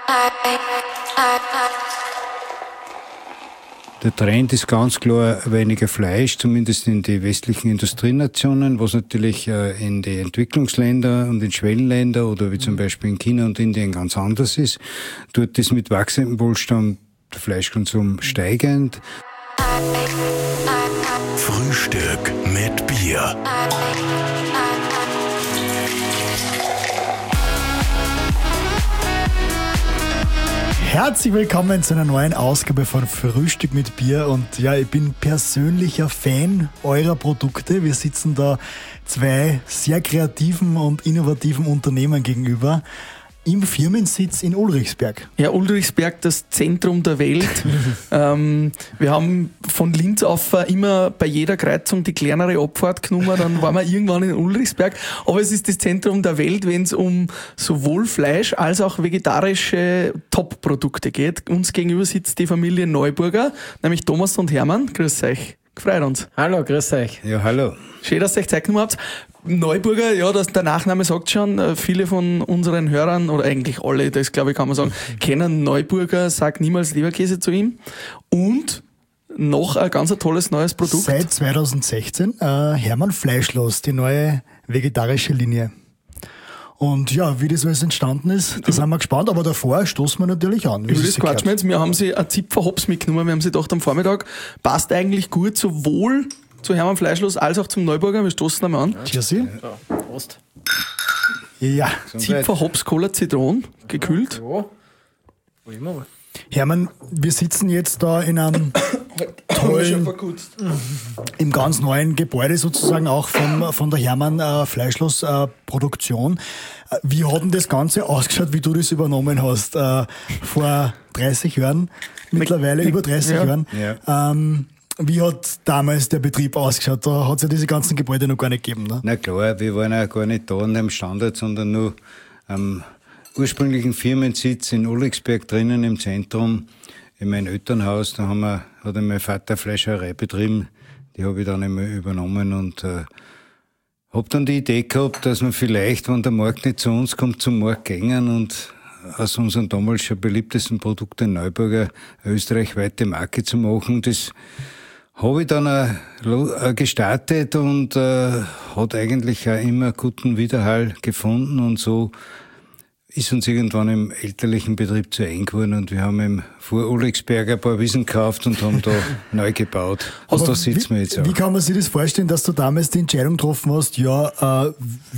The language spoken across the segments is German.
Der Trend ist ganz klar weniger Fleisch, zumindest in die westlichen Industrienationen, was natürlich in die Entwicklungsländer und in Schwellenländer oder wie zum Beispiel in China und Indien ganz anders ist. Dort ist mit wachsendem Wohlstand der Fleischkonsum steigend. Frühstück mit Bier. Herzlich willkommen zu einer neuen Ausgabe von Frühstück mit Bier und ja, ich bin persönlicher Fan eurer Produkte. Wir sitzen da zwei sehr kreativen und innovativen Unternehmen gegenüber im Firmensitz in Ulrichsberg. Ja, Ulrichsberg, das Zentrum der Welt. Wir haben von Linz auf immer bei jeder Kreuzung die kleinere Abfahrt genommen, dann waren wir irgendwann in Ulrichsberg. Aber es ist das Zentrum der Welt, wenn es um sowohl Fleisch als auch vegetarische Top-Produkte geht. Uns gegenüber sitzt die Familie Neuburger, nämlich Thomas und Hermann. Grüß euch. Gefreut uns. Hallo, grüß euch. Ja, hallo. Schön, dass ihr euch Zeit genommen habt. Neuburger, ja, der Nachname sagt schon, viele von unseren Hörern, oder eigentlich alle, das glaube ich kann man sagen, kennen Neuburger, sag niemals Leberkäse zu ihm. Und noch ein ganz tolles neues Produkt. Seit 2016 Hermann Fleischlos, die neue vegetarische Linie. Und ja, wie das alles entstanden ist, da sind wir gespannt, aber davor stoßen wir natürlich an. Über das quatschen wir jetzt. Wir haben sie ein Zipfer Hops mitgenommen, wir haben sie gedacht am Vormittag, passt eigentlich gut sowohl zu Hermann Fleischlos als auch zum Neuburger. Wir stoßen einmal an. Cheers. So, Prost. Ja. Zipfer Hops Cola Zitron, gekühlt. Ja. Immer. Hermann, wir sitzen jetzt da in einem tollen, im ganz neuen Gebäude sozusagen auch von der Hermann Fleischlos Produktion. Wie hat denn das Ganze ausgeschaut, wie du das übernommen hast? Vor 30 Jahren, mittlerweile über 30 Jahren. Ja. Wie hat damals der Betrieb ausgeschaut? Da hat es ja diese ganzen Gebäude noch gar nicht gegeben, ne? Na klar, wir waren ja gar nicht da an dem Standort, sondern nur am ursprünglichen Firmensitz in Ulrichsberg drinnen im Zentrum, in meinem Elternhaus. Da hat mein Vater Fleischerei betrieben, die habe ich dann einmal übernommen und habe dann die Idee gehabt, dass man vielleicht, wenn der Markt nicht zu uns kommt, zum Markt gehen und aus unseren damals schon beliebtesten Produkten Neuburger eine österreichweite Marke zu machen. Das habe ich dann auch gestartet und hat eigentlich auch immer guten Widerhall gefunden und so ist uns irgendwann im elterlichen Betrieb zu eng geworden und wir haben vor Ulrichsberg ein paar Wiesen gekauft und haben da neu gebaut. Und da sitzen wir jetzt auch. Wie kann man sich das vorstellen, dass du damals die Entscheidung getroffen hast, ja,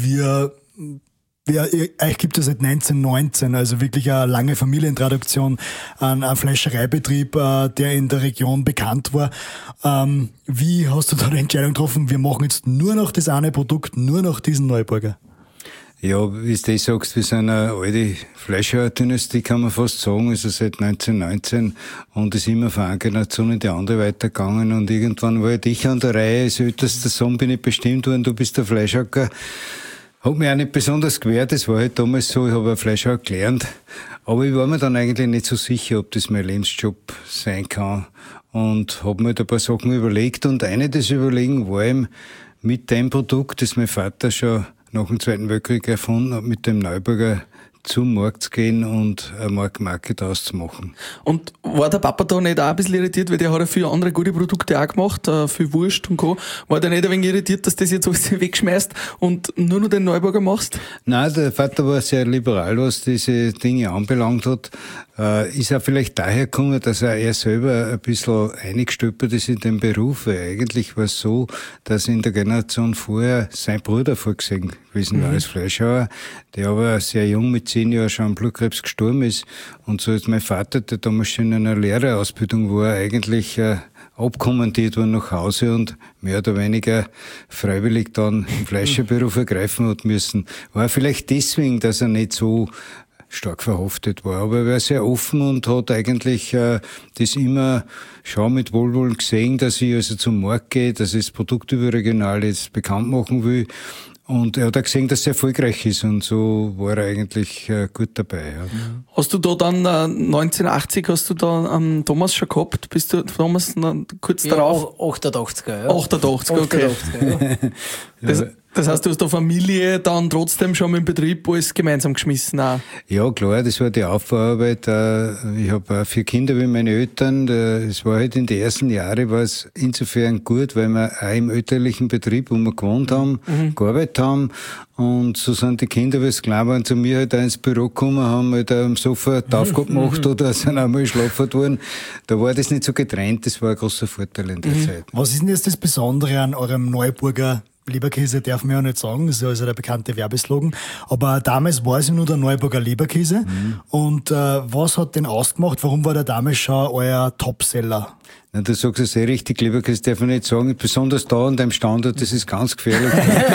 euch gibt es seit 1919, also wirklich eine lange Familientradition, ein Fleischereibetrieb, der in der Region bekannt war. Wie hast du da die Entscheidung getroffen, wir machen jetzt nur noch das eine Produkt, nur noch diesen Neuburger? Ja, wie du das sagst, wir sind eine alte Fleischer-Dynastie, kann man fast sagen, also seit 1919 und ist immer von einer Generation in die andere weitergegangen und irgendwann war ich an der Reihe, als ältester Sohn bin ich bestimmt worden, du bist der Fleischhacker. Hat mich auch nicht besonders gewehrt, das war halt damals so, ich habe ein Fleischer gelernt, aber ich war mir dann eigentlich nicht so sicher, ob das mein Lebensjob sein kann und habe mir halt ein paar Sachen überlegt und eine des Überlegen war eben mit dem Produkt, das mein Vater schon nach dem Zweiten Weltkrieg erfunden hat, mit dem Neuburger zum Markt zu gehen und eine Marke daraus zu machen. Und war der Papa da nicht auch ein bisschen irritiert, weil der hat ja viele andere gute Produkte auch gemacht, viel Wurst und Co. War der nicht ein wenig irritiert, dass du das jetzt alles wegschmeißt und nur noch den Neuburger machst? Nein, der Vater war sehr liberal, was diese Dinge anbelangt hat. Ist auch vielleicht daher gekommen, dass er selber ein bisschen eingestülpert ist in den Beruf, weil eigentlich war es so, dass in der Generation vorher sein Bruder vorgesehen gewesen war als Fleischhauer, der aber sehr jung mit 10 Jahren schon an Blutkrebs gestorben ist. Und so ist mein Vater, der damals schon in einer Lehrerausbildung war, eigentlich abkommandiert worden nach Hause und mehr oder weniger freiwillig dann im Fleischerberuf ergreifen hat müssen. War vielleicht deswegen, dass er nicht so stark verhaftet war. Aber er war sehr offen und hat eigentlich das immer schon mit Wohlwollen gesehen, dass ich also zum Markt gehe, dass ich das Produkt überregional jetzt bekannt machen will. Und er hat auch gesehen, dass es erfolgreich ist und so war er eigentlich gut dabei. Ja. Hast du da dann 1980 hast du da Thomas schon gehabt? Bist du Thomas kurz darauf? 88er, ja. 88, okay. 88er, ja. Das heißt, du hast der Familie dann trotzdem schon mit dem Betrieb alles gemeinsam geschmissen auch. Ja, klar, das war die Aufbauarbeit. Ich habe 4 Kinder wie meine Eltern. Es war halt in den ersten Jahren war es insofern gut, weil wir auch im elterlichen Betrieb, wo wir gewohnt haben, gearbeitet haben. Und so sind die Kinder, wie es klein waren, zu mir halt auch ins Büro gekommen, haben halt am Sofa Taufgabe gemacht oder sind einmal schlafen worden. Da war das nicht so getrennt, das war ein großer Vorteil in der Zeit. Was ist denn jetzt das Besondere an eurem Neuburger Leberkäse? Darf man ja nicht sagen, das ist ja also der bekannte Werbeslogan. Aber damals war es ja nur der Neuburger Leberkäse. Und was hat den ausgemacht? Warum war der damals schon euer Topseller? Na, du sagst es sehr richtig, Leberkäse darf ich nicht sagen. Besonders da an deinem Standort, das ist ganz gefährlich.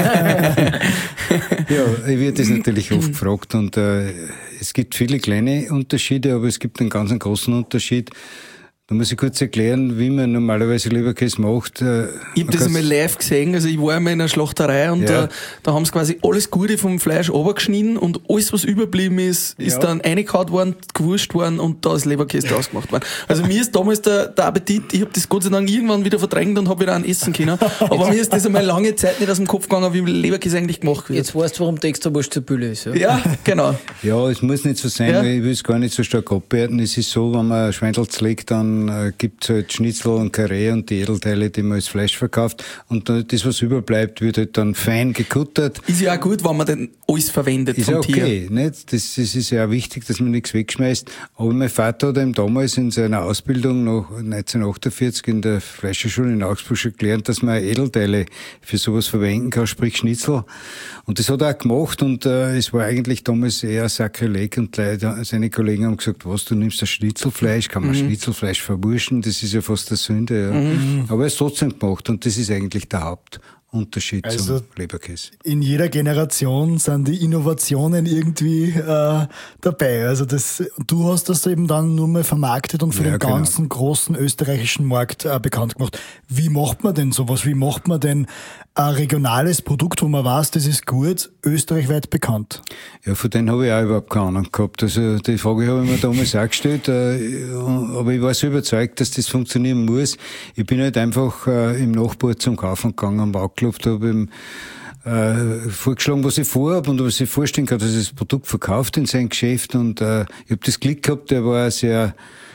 Ja, ich werde das natürlich oft gefragt und es gibt viele kleine Unterschiede, aber es gibt einen ganz großen Unterschied. Da muss ich kurz erklären, wie man normalerweise Leberkäse macht. Ich habe das einmal live gesehen, also ich war einmal in einer Schlachterei und da haben sie quasi alles Gute vom Fleisch runtergeschnitten und alles, was überblieben ist, ist dann reingehauen worden, gewurscht worden und da ist Leberkäse draus gemacht worden. Also mir ist damals der Appetit, ich habe das Gott sei Dank irgendwann wieder verdrängt und habe wieder einen essen können, aber mir ist das einmal lange Zeit nicht aus dem Kopf gegangen, wie Leberkäse eigentlich gemacht wird. Jetzt weißt du, warum die extra Wurst zur Bülle ist. Ja, genau. Ja, es muss nicht so sein, weil ich will es gar nicht so stark abwerten. Es ist so, wenn man Schweindel zlegt, dann gibt's halt Schnitzel und Karree und die Edelteile, die man als Fleisch verkauft. Und das, was überbleibt, wird halt dann fein gekuttert. Ist ja auch gut, wenn man dann alles verwendet ist vom ja okay, Tier. nicht? Das ist ja auch wichtig, dass man nichts wegschmeißt. Aber mein Vater hat ihm damals in seiner Ausbildung noch 1948 in der Fleischerschule in Augsburg schon gelernt, dass man Edelteile für sowas verwenden kann, sprich Schnitzel. Und das hat er auch gemacht und es war eigentlich damals eher Sakrileg und seine Kollegen haben gesagt, was, du nimmst das Schnitzelfleisch, kann man Schnitzelfleisch verwurschen, das ist ja fast eine Sünde. Ja. Aber er ist trotzdem gemacht und das ist eigentlich der Hauptunterschied zum Leberkäse. In jeder Generation sind die Innovationen irgendwie dabei. Also du hast das eben dann nur mal vermarktet und für den ganzen großen österreichischen Markt bekannt gemacht. Wie macht man denn sowas? Wie macht man denn ein regionales Produkt, wo man weiß, das ist gut, österreichweit bekannt? Ja, von denen habe ich auch überhaupt keine Ahnung gehabt. Also die Frage habe ich mir damals auch gestellt, aber ich war so überzeugt, dass das funktionieren muss. Ich bin halt einfach im Nachbar zum Kaufen gegangen am Bauklub, da habe ihm vorgeschlagen, was ich vorhabe und was ich vorstellen kann, dass er das Produkt verkauft in sein Geschäft und ich habe das Glück gehabt, der war sehr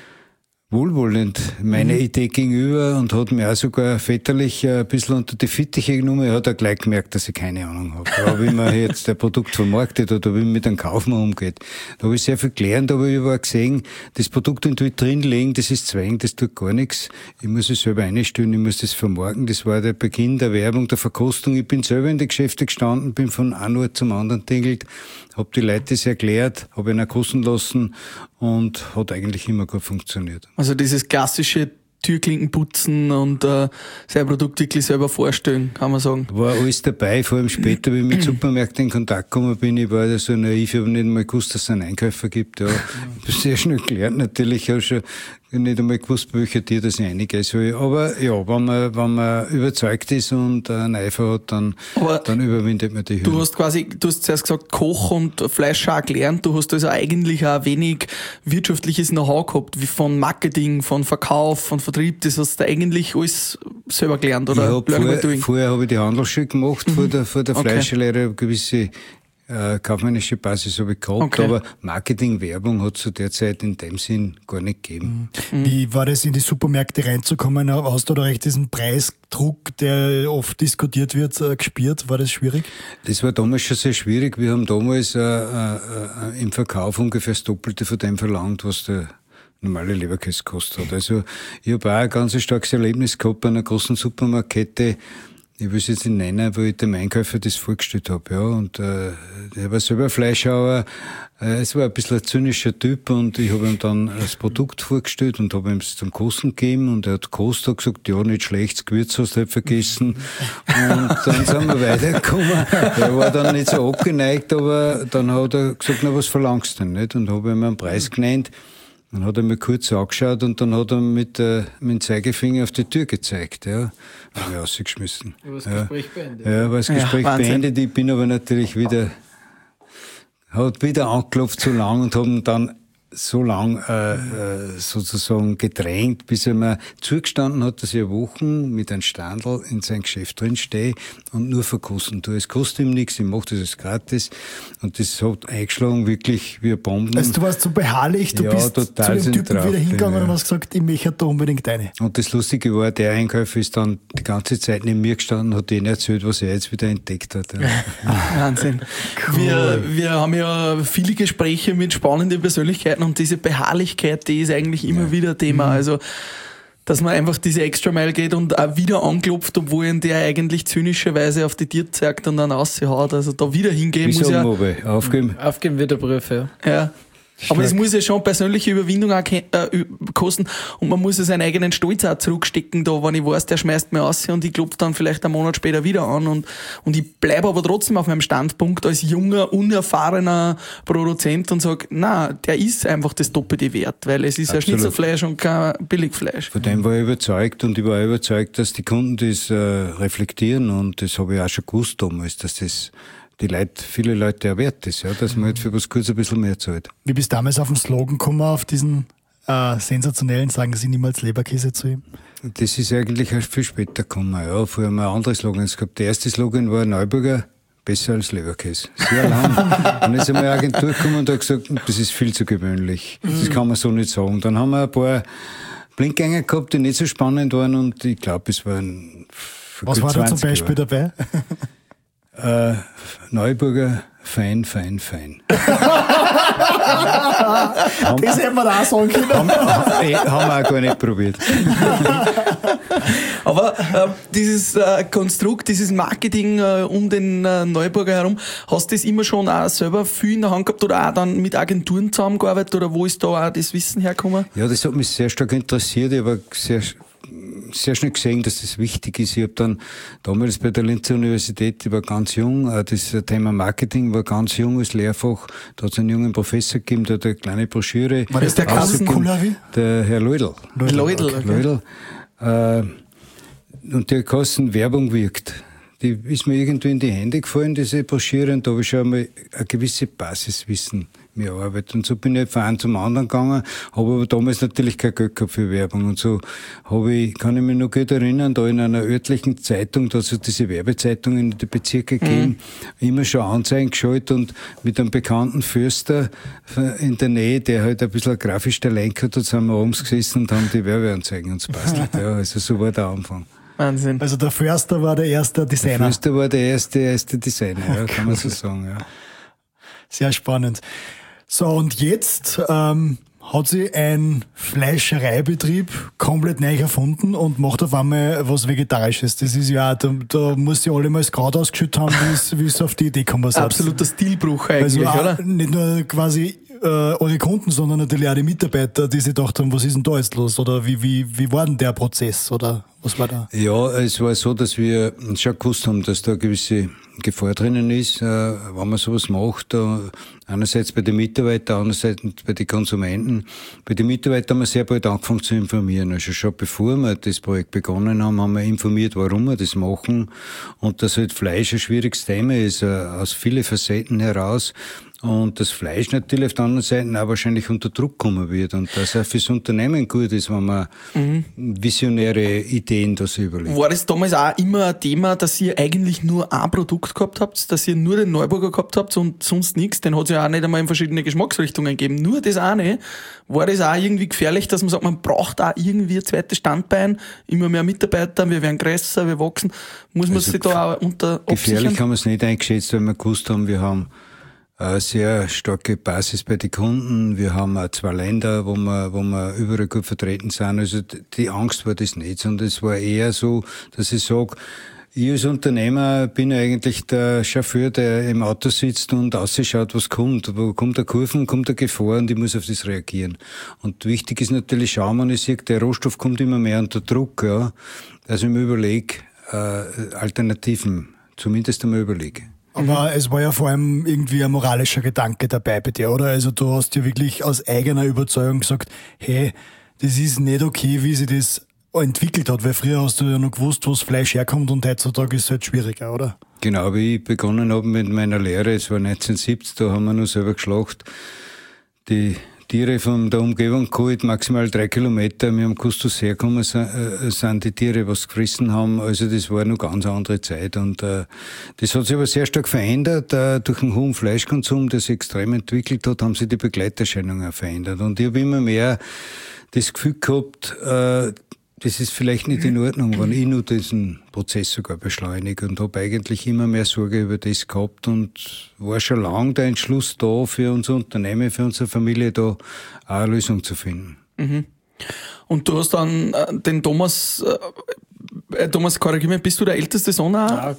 wohlwollend meiner Idee gegenüber und hat mir auch sogar väterlich ein bisschen unter die Fittiche genommen. Er hat auch gleich gemerkt, dass ich keine Ahnung habe. Aber wie man jetzt ein Produkt vermarktet oder wie man mit einem Kaufmann umgeht. Da habe ich sehr viel gelernt, aber ich habe auch gesehen, das Produkt in die Vitrine legen, das ist Zwang, das tut gar nichts. Ich muss es selber einstellen, ich muss das vermarkten. Das war der Beginn der Werbung, der Verkostung. Ich bin selber in die Geschäfte gestanden, bin von einem Ort zum anderen tingelt, habe die Leute das erklärt, habe ihn auch kosten lassen und hat eigentlich immer gut funktioniert. Also dieses klassische Türklinken putzen und sein Produkt wirklich selber vorstellen, kann man sagen. War alles dabei, vor allem später, wie ich mit Supermärkten in Kontakt gekommen bin. Ich war ja so naiv, ich habe nicht einmal gewusst, dass es einen Einkäufer gibt. Ja. Ich habe sehr schnell gelernt, natürlich. Ich habe schon nicht einmal gewusst, bei welcher Tier das ich einiges soll. Aber ja, wenn man überzeugt ist und einen Eifer hat, dann überwindet man die Hürden. Du hast zuerst gesagt, Koch und Fleisch auch gelernt. Du hast also eigentlich auch wenig wirtschaftliches Know-how gehabt, wie von Marketing, von Verkauf, von Vertrieb. Das hast du eigentlich alles selber gelernt, oder? Vorher habe ich die Handelsschule gemacht, vor der Fleischerlehre, gewisse kaufmännische Basis habe ich gehabt, aber Marketing, Werbung hat es zu der Zeit in dem Sinn gar nicht gegeben. Wie war das, in die Supermärkte reinzukommen? Hast du da recht diesen Preisdruck, der oft diskutiert wird, gespürt? War das schwierig? Das war damals schon sehr schwierig. Wir haben damals im Verkauf ungefähr das Doppelte von dem verlangt, was der normale Leberkäse gekostet hat. Also ich habe auch ein ganz starkes Erlebnis gehabt bei einer großen Supermarktkette. Ich will es jetzt nicht nennen, weil ich dem Einkäufer das vorgestellt habe, ja. Und der war selber Fleischhauer. Es war ein bisschen ein zynischer Typ und ich habe ihm dann das Produkt vorgestellt und habe ihm es zum Kosten gegeben und er hat gekostet und gesagt, ja, nicht schlecht, das Gewürz hast du halt vergessen. Und dann sind wir weitergekommen. Er war dann nicht so abgeneigt, aber dann hat er gesagt, na, was verlangst du denn, nicht? Und habe ihm einen Preis genannt. Dann hat er mir kurz angeschaut und dann hat er mit dem Zeigefinger auf die Tür gezeigt, ja. Habe ich rausgeschmissen. War das Gespräch beendet? Ja, war das Gespräch beendet. Ich bin aber natürlich wieder angeklopft so lang und haben dann so lang sozusagen gedrängt, bis er mir zugestanden hat, dass ich Wochen mit einem Standel in sein Geschäft drin stehe und nur verkosten tue. Es kostet ihm nichts, ich mache das alles gratis und das hat eingeschlagen wirklich wie eine Bombe. Also du warst so beharrlich, du bist total zu dem Typen wieder hingegangen und hast gesagt, ich möchte da unbedingt eine. Und das Lustige war, der Einkäufer ist dann die ganze Zeit neben mir gestanden, hat denen erzählt, was er jetzt wieder entdeckt hat. Ja. Wahnsinn. Cool. Wir haben ja viele Gespräche mit spannenden Persönlichkeiten und diese Beharrlichkeit, die ist eigentlich immer wieder Thema. Also, dass man einfach diese Extra-Mile geht und auch wieder anklopft, obwohl ihn der eigentlich zynischerweise auf die Tür zeigt und dann raushaut. Also da wieder hingehen muss ja... Aufgeben? Aufgeben wird der Brief, ja. Ja. Aber es muss ja schon persönliche Überwindung auch kosten und man muss ja seinen eigenen Stolz auch zurückstecken, da, wenn ich weiß, der schmeißt mir raus und ich klopfe dann vielleicht einen Monat später wieder an und ich bleibe aber trotzdem auf meinem Standpunkt als junger, unerfahrener Produzent und sage, na, der ist einfach das Doppelte wert, weil es ist ja Schnitzelfleisch und kein Billigfleisch. Von dem war ich überzeugt und ich war überzeugt, dass die Kunden das reflektieren und das habe ich auch schon gewusst damals, dass das viele Leute erwehrt ist, ja, dass man halt für was kurz ein bisschen mehr zahlt. Wie bist du damals auf den Slogan gekommen, auf diesen sensationellen, sagen Sie niemals Leberkäse zu ihm? Das ist eigentlich erst viel später gekommen, ja. Vorher haben wir andere Slogans gehabt. Der erste Slogan war Neuburger, besser als Leberkäse. Sehr lang. Dann ist einmal eine Agentur gekommen und hat gesagt, das ist viel zu gewöhnlich. Das kann man so nicht sagen. Dann haben wir ein paar Blindgänger gehabt, die nicht so spannend waren und ich glaube, es waren Was war da zum Beispiel dabei? Neuburger, fein, fein, fein. Das hätten wir da auch sagen können. Haben wir auch gar nicht probiert. Aber dieses Konstrukt, dieses Marketing um den Neuburger herum, hast du das immer schon auch selber viel in der Hand gehabt oder auch dann mit Agenturen zusammengearbeitet oder wo ist da auch das Wissen hergekommen? Ja, das hat mich sehr stark interessiert. Ich habe sehr schnell gesehen, dass das wichtig ist. Ich habe dann damals bei der Linzer Universität, ich war ganz jung, das Thema Marketing war ganz jung als Lehrfach. Da hat es einen jungen Professor gegeben, der hat eine kleine Broschüre. War das der Kassenkullavi? Der Herr Leudl. Leudl, okay. Leudl. Und der Kassen Werbung wirkt. Die ist mir irgendwie in die Hände gefallen, diese Broschüre, und da habe ich schon einmal ein gewisses Basiswissen mir erarbeitet. Und so bin ich von einem zum anderen gegangen, habe aber damals natürlich kein Geld gehabt für Werbung. Und so kann ich mich noch gut erinnern, da in einer örtlichen Zeitung, da hat es diese Werbezeitungen in den Bezirken gegeben, immer schon Anzeigen geschaltet und mit einem bekannten Förster in der Nähe, der halt ein bisschen grafisch Talent hat, sind wir abends gesessen und haben die Werbeanzeigen uns bastelt. Ja, also so war der Anfang. Wahnsinn. Also der Förster war der erste Designer. Der Förster war der erste Designer, ja, kann man so sagen, ja. Sehr spannend. So, und jetzt hat sie ein Fleischereibetrieb komplett neu erfunden und macht auf einmal was Vegetarisches. Das ist ja, da muss sie alle mal das Kraut ausgeschüttet haben, wie es auf die Idee gekommen ist. Absoluter Stilbruch eigentlich, also oder? Nicht nur quasi eure Kunden, sondern natürlich auch die Mitarbeiter, die sich gedacht haben, was ist denn da jetzt los? Oder wie war denn der Prozess? Oder was war da? Ja, es war so, dass wir schon gewusst haben, dass da eine gewisse Gefahr drinnen ist, wenn man sowas macht. Einerseits bei den Mitarbeitern, andererseits bei den Konsumenten. Bei den Mitarbeitern haben wir sehr bald angefangen zu informieren. Also schon bevor wir das Projekt begonnen haben, haben wir informiert, warum wir das machen und dass halt Fleisch ein schwieriges Thema ist, aus vielen Facetten heraus. Und das Fleisch natürlich auf der anderen Seite auch wahrscheinlich unter Druck kommen wird. Und dass auch fürs Unternehmen gut ist, wenn man visionäre Ideen da so überlegt. War das damals auch immer ein Thema, dass ihr eigentlich nur ein Produkt gehabt habt, dass ihr nur den Neuburger gehabt habt und sonst nichts? Den hat es ja auch nicht einmal in verschiedene Geschmacksrichtungen gegeben. Nur das eine. War das auch irgendwie gefährlich, dass man sagt, man braucht auch irgendwie ein zweites Standbein, immer mehr Mitarbeiter, wir werden größer, wir wachsen. Muss man sich da auch unter gefährlich absichern? haben wir es nicht eingeschätzt, weil wir gewusst haben, wir haben eine sehr starke Basis bei den Kunden. Wir haben auch 2 Länder, wo wir überall gut vertreten sind. Also die Angst war das nicht, sondern es war eher so, dass ich sage, ich als Unternehmer bin eigentlich der Chauffeur, der im Auto sitzt und ausschaut, was kommt. Wo kommt eine Kurve, kommt eine Gefahr und ich muss auf das reagieren. Und wichtig ist natürlich, schauen, wenn ich sehe, der Rohstoff kommt immer mehr unter Druck, ja. Also ich mir überlege, Alternativen, zumindest einmal überlege. Aber es war ja vor allem irgendwie ein moralischer Gedanke dabei bei dir, oder? Also du hast ja wirklich aus eigener Überzeugung gesagt, hey, das ist nicht okay, wie sich das entwickelt hat, weil früher hast du ja noch gewusst, wo das Fleisch herkommt und heutzutage ist es halt schwieriger, oder? Genau, wie ich begonnen habe mit meiner Lehre, es war 1970, da haben wir noch selber geschlacht, die Tiere von der Umgebung geholt, maximal 3 Kilometer. Wir haben gewusst, was hergekommen sind die Tiere, was gefressen haben. Also das war noch ganz andere Zeit. Und das hat sich aber sehr stark verändert. Durch den hohen Fleischkonsum, der sich extrem entwickelt hat, haben sich die Begleiterscheinungen auch verändert. Und ich habe immer mehr das Gefühl gehabt, das ist vielleicht nicht in Ordnung, wenn ich nur diesen Prozess sogar beschleunige, und habe eigentlich immer mehr Sorge über das gehabt und war schon lange der Entschluss da, für unser Unternehmen, für unsere Familie da auch eine Lösung zu finden. Mhm. Und du hast dann den Thomas, korrigier mich, bist du der älteste Sohn? Nein,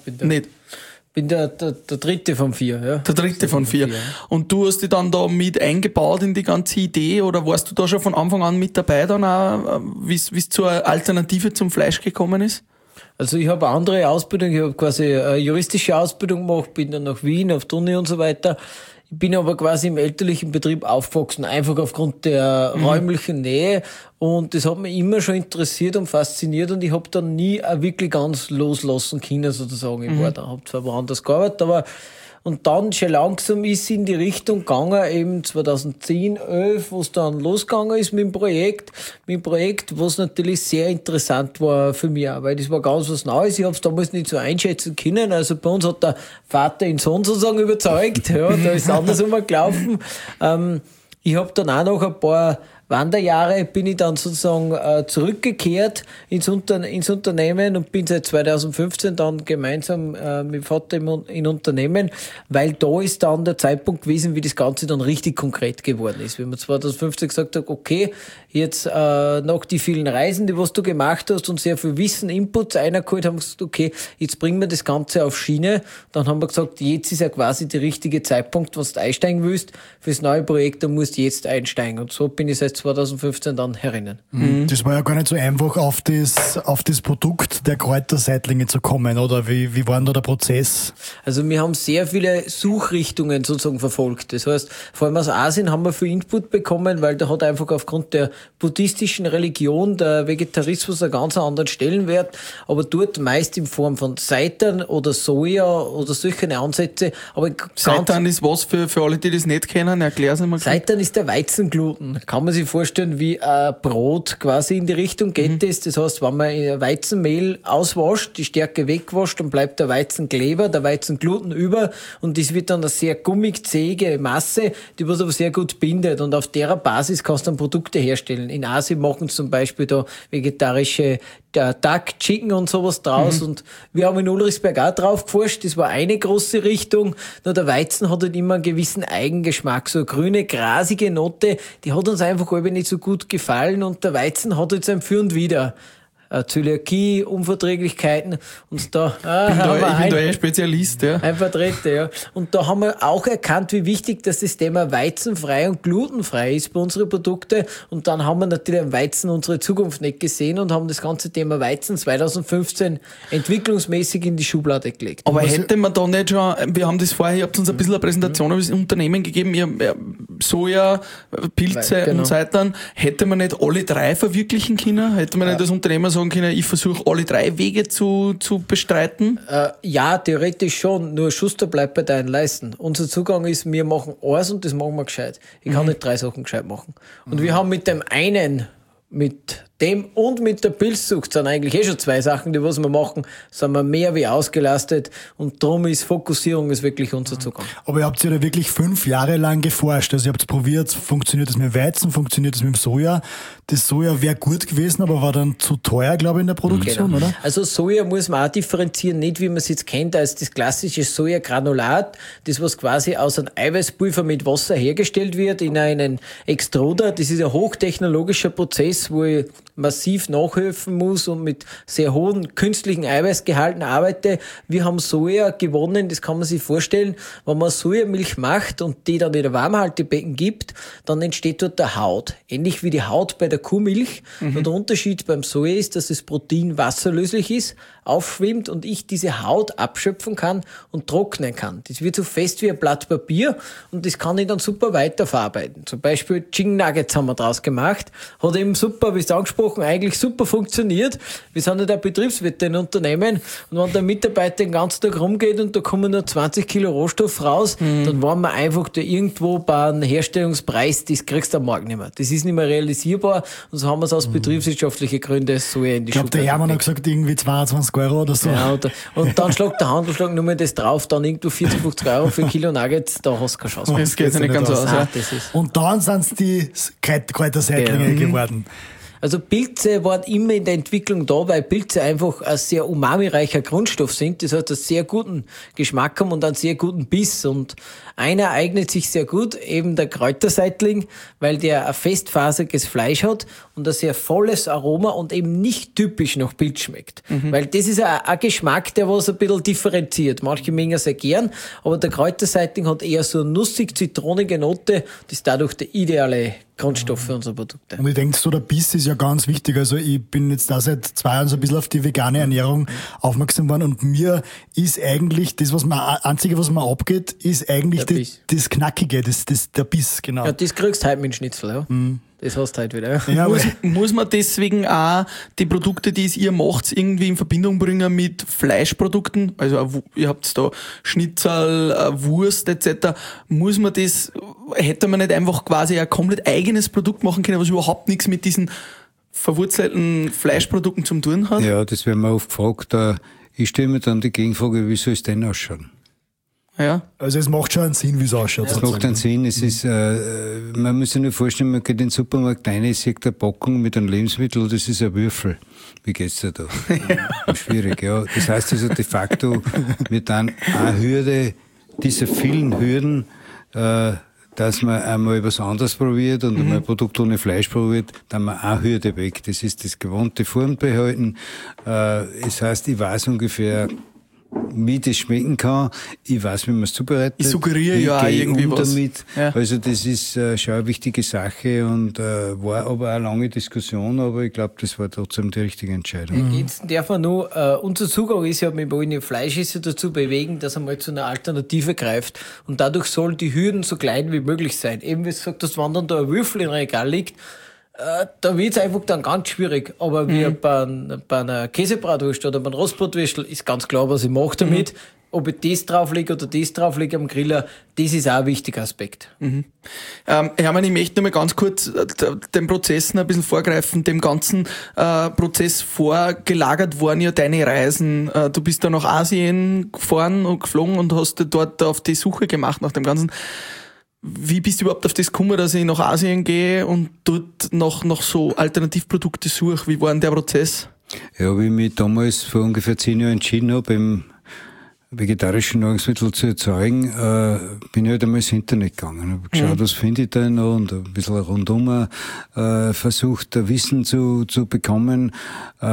bin der dritte von 4, ja. Der dritte von 4. Und du hast dich dann da mit eingebaut in die ganze Idee, oder warst du da schon von Anfang an mit dabei dann auch, wie es zur Alternative zum Fleisch gekommen ist? Also ich habe eine andere Ausbildung, ich habe quasi eine juristische Ausbildung gemacht, bin dann nach Wien, auf die Uni und so weiter. Ich bin aber quasi im elterlichen Betrieb aufgewachsen, einfach aufgrund der räumlichen Nähe, und das hat mich immer schon interessiert und fasziniert, und ich habe dann nie wirklich ganz loslassen können, sozusagen. Ich war da, habe zwar woanders gearbeitet, aber und dann schon langsam ist es in die Richtung gegangen, eben 2010, 11, wo es dann losgegangen ist mit dem Projekt, was natürlich sehr interessant war für mich auch, weil das war ganz was Neues. Ich habe es damals nicht so einschätzen können. Also bei uns hat der Vater den Sohn sozusagen überzeugt, ja, da ist es andersrum gelaufen. Ich habe dann auch noch ein paar Wanderjahre, bin ich dann sozusagen zurückgekehrt ins Unternehmen und bin seit 2015 dann gemeinsam mit Vater in Unternehmen, weil da ist dann der Zeitpunkt gewesen, wie das Ganze dann richtig konkret geworden ist. Wenn man 2015 gesagt hat, okay, jetzt nach die vielen Reisen, die was du gemacht hast und sehr viel Wissen, Inputs eingeholt, haben wir gesagt, okay, jetzt bringen wir das Ganze auf Schiene. Dann haben wir gesagt, jetzt ist ja quasi der richtige Zeitpunkt, wenn du einsteigen willst fürs neue Projekt, dann musst du jetzt einsteigen. Und so bin ich seit 2015 dann herinnen. Das war ja gar nicht so einfach, auf das Produkt der Kräuterseitlinge zu kommen, oder wie war denn da der Prozess? Also wir haben sehr viele Suchrichtungen sozusagen verfolgt. Das heißt, vor allem aus Asien haben wir viel Input bekommen, weil da hat einfach aufgrund der buddhistischen Religion der Vegetarismus einen ganz anderen Stellenwert, aber dort meist in Form von Seitan oder Soja oder solche Ansätze. Aber Seitan ist was für alle, die das nicht kennen? Erklär's einmal. Seitan ist der Weizengluten. Kann man sich vorstellen, wie ein Brot quasi in die Richtung geht es. Das heißt, wenn man Weizenmehl auswascht, die Stärke wegwascht, dann bleibt der Weizenkleber, der Weizengluten über, und das wird dann eine sehr gummig zähige Masse, die was aber sehr gut bindet, und auf der Basis kannst du dann Produkte herstellen. In Asien machen sie zum Beispiel da vegetarische Duck, Chicken und sowas draus, und wir haben in Ulrichsberg auch drauf geforscht. Das war eine große Richtung. Nur der Weizen hat halt immer einen gewissen Eigengeschmack, so eine grüne, grasige Note, die hat uns einfach nicht so gut gefallen, und der Weizen hat jetzt ein Für und Wider. Zöliakie, Unverträglichkeiten, und da ich bin da ein Spezialist, ja. Ein Vertreter, ja. Und da haben wir auch erkannt, wie wichtig dass das Thema weizenfrei und glutenfrei ist bei unseren Produkten, und dann haben wir natürlich am Weizen unsere Zukunft nicht gesehen und haben das ganze Thema Weizen 2015 entwicklungsmäßig in die Schublade gelegt. Aber hätte man da nicht schon, wir haben das vorher, ihr habt uns ein bisschen eine Präsentation über das Unternehmen gegeben, Soja, Pilze und Seitan, hätte man nicht alle 3 verwirklichen können? Hätte man nicht das Unternehmen sagen können, ich versuche alle 3 Wege zu bestreiten? Ja, theoretisch schon, nur Schuster bleibt bei deinen Leisten. Unser Zugang ist, wir machen eins und das machen wir gescheit. Ich kann nicht 3 Sachen gescheit machen. Und wir haben mit dem einen, mit dem und mit der Pilzzucht sind eigentlich schon 2 Sachen, die was wir machen, sind wir mehr wie ausgelastet, und darum ist Fokussierung ist wirklich unser Zugang. Aber ihr habt ja da wirklich 5 Jahre lang geforscht, also ihr habt probiert, funktioniert das mit dem Weizen, funktioniert das mit dem Soja. Das Soja wäre gut gewesen, aber war dann zu teuer, glaube ich, in der Produktion, oder? Also Soja muss man auch differenzieren, nicht wie man es jetzt kennt als das klassische Sojagranulat, das was quasi aus einem Eiweißpulver mit Wasser hergestellt wird in einen Extruder. Das ist ein hochtechnologischer Prozess, wo ich massiv nachhelfen muss und mit sehr hohen künstlichen Eiweißgehalten arbeite. Wir haben Soja gewonnen, das kann man sich vorstellen. Wenn man Sojamilch macht und die dann in ein Warmhaltebecken gibt, dann entsteht dort der Haut. Ähnlich wie die Haut bei der Kuhmilch. Nur der Unterschied beim Soja ist, dass das Protein wasserlöslich ist, aufschwimmt und ich diese Haut abschöpfen kann und trocknen kann. Das wird so fest wie ein Blatt Papier, und das kann ich dann super weiterverarbeiten. Zum Beispiel Chicken Nuggets haben wir draus gemacht. Hat eben super, wie du angesprochen abgesprochen, eigentlich super funktioniert. Wir sind ja der Betriebswirt in Unternehmen und wenn der Mitarbeiter den ganzen Tag rumgeht und da kommen nur 20 Kilo Rohstoff raus, dann waren wir einfach da irgendwo bei einem Herstellungspreis, das kriegst du am Markt nicht mehr. Das ist nicht mehr realisierbar und so haben wir es aus betriebswirtschaftlichen Gründen so in die Ich glaube, der Hermann hat gesagt, irgendwie 22 € oder so. Ja, und dann schlägt der Handel nur mal das drauf, dann irgendwo 40, 50 € für ein Kilo Nuggets, da hast du keine Chance mehr. Das geht ja nicht ganz aus. Ja. Und dann sind es die Kräuterseitlinge geworden. Also Pilze waren immer in der Entwicklung da, weil Pilze einfach ein sehr umami-reicher Grundstoff sind. Das heißt, einen sehr guten Geschmack haben und einen sehr guten Biss. Und einer eignet sich sehr gut, eben der Kräuterseitling, weil der ein festfaseriges Fleisch hat und ein sehr volles Aroma und eben nicht typisch nach Pilz schmeckt. Weil das ist ein Geschmack, der was ein bisschen differenziert. Manche mögen sehr gern, aber der Kräuterseitling hat eher so eine nussig-zitronige Note. Das ist dadurch der ideale Grundstoff für unsere Produkte. Und ich denke, so der Biss ist ja ganz wichtig. Also ich bin jetzt da seit 2 Jahren so ein bisschen auf die vegane Ernährung aufmerksam geworden und mir ist eigentlich das, Einzige, was mir abgeht, ist eigentlich das Knackige, der Biss, genau. Ja, das kriegst du heute mit Schnitzel, ja. Das hast du heute wieder. Ja, Muss man deswegen auch die Produkte, die ihr macht, irgendwie in Verbindung bringen mit Fleischprodukten? Also ihr habt da Schnitzel, Wurst etc. Hätte man nicht einfach quasi ein komplett eigenes Produkt machen können, was überhaupt nichts mit diesen verwurzelten Fleischprodukten zu tun hat? Ja, das werden wir oft gefragt. Ich stelle mir dann die Gegenfrage, wie soll es denn ausschauen? Ja. Also es macht schon einen Sinn, wie es ausschaut. Es macht einen Sinn. Es ist, man muss sich nur vorstellen, man geht in den Supermarkt rein, sieht eine Packung mit einem Lebensmittel, das ist ein Würfel. Wie geht's dir da? Schwierig, ja. Das heißt also de facto, wir dann eine Hürde dieser vielen Hürden, dass man einmal was anderes probiert und einmal ein Produkt ohne Fleisch probiert, dann man eine Hürde weg. Das ist das gewohnte Form behalten. Das heißt, ich weiß ungefähr, wie das schmecken kann. Ich weiß, wie man es zubereitet. Ich suggeriere ja auch irgendwie was. Damit. Ja. Also das ist schon eine wichtige Sache und war aber auch eine lange Diskussion, aber ich glaube, das war trotzdem die richtige Entscheidung. Jetzt darf man nur, unser Zugang ist ja, wir wollen ja Fleischesser dazu bewegen, dass er mal zu einer Alternative greift und dadurch sollen die Hürden so klein wie möglich sein. Eben wie du gesagt hast, wenn dann da ein Würfel im Regal liegt, da wird's einfach dann ganz schwierig. Aber wie bei einer Käsebratwurst oder beim Rostbratwürstel ist ganz klar, was ich mache damit. Ob ich das drauflege oder das drauflege am Griller, das ist auch ein wichtiger Aspekt. Hermann, ich möchte noch mal ganz kurz den Prozessen ein bisschen vorgreifen. Dem ganzen Prozess vorgelagert waren ja deine Reisen. Du bist da nach Asien gefahren und geflogen und hast dort auf die Suche gemacht nach dem Ganzen. Wie bist du überhaupt auf das gekommen, dass ich nach Asien gehe und dort noch so Alternativprodukte suche? Wie war denn der Prozess? Ja, wie ich mich damals vor ungefähr 10 Jahren entschieden habe, im vegetarischen Nahrungsmittel zu erzeugen, bin ich halt einmal ins Internet gegangen. Habe geschaut, was finde ich da noch und ein bisschen rundum versucht, Wissen zu bekommen. Ich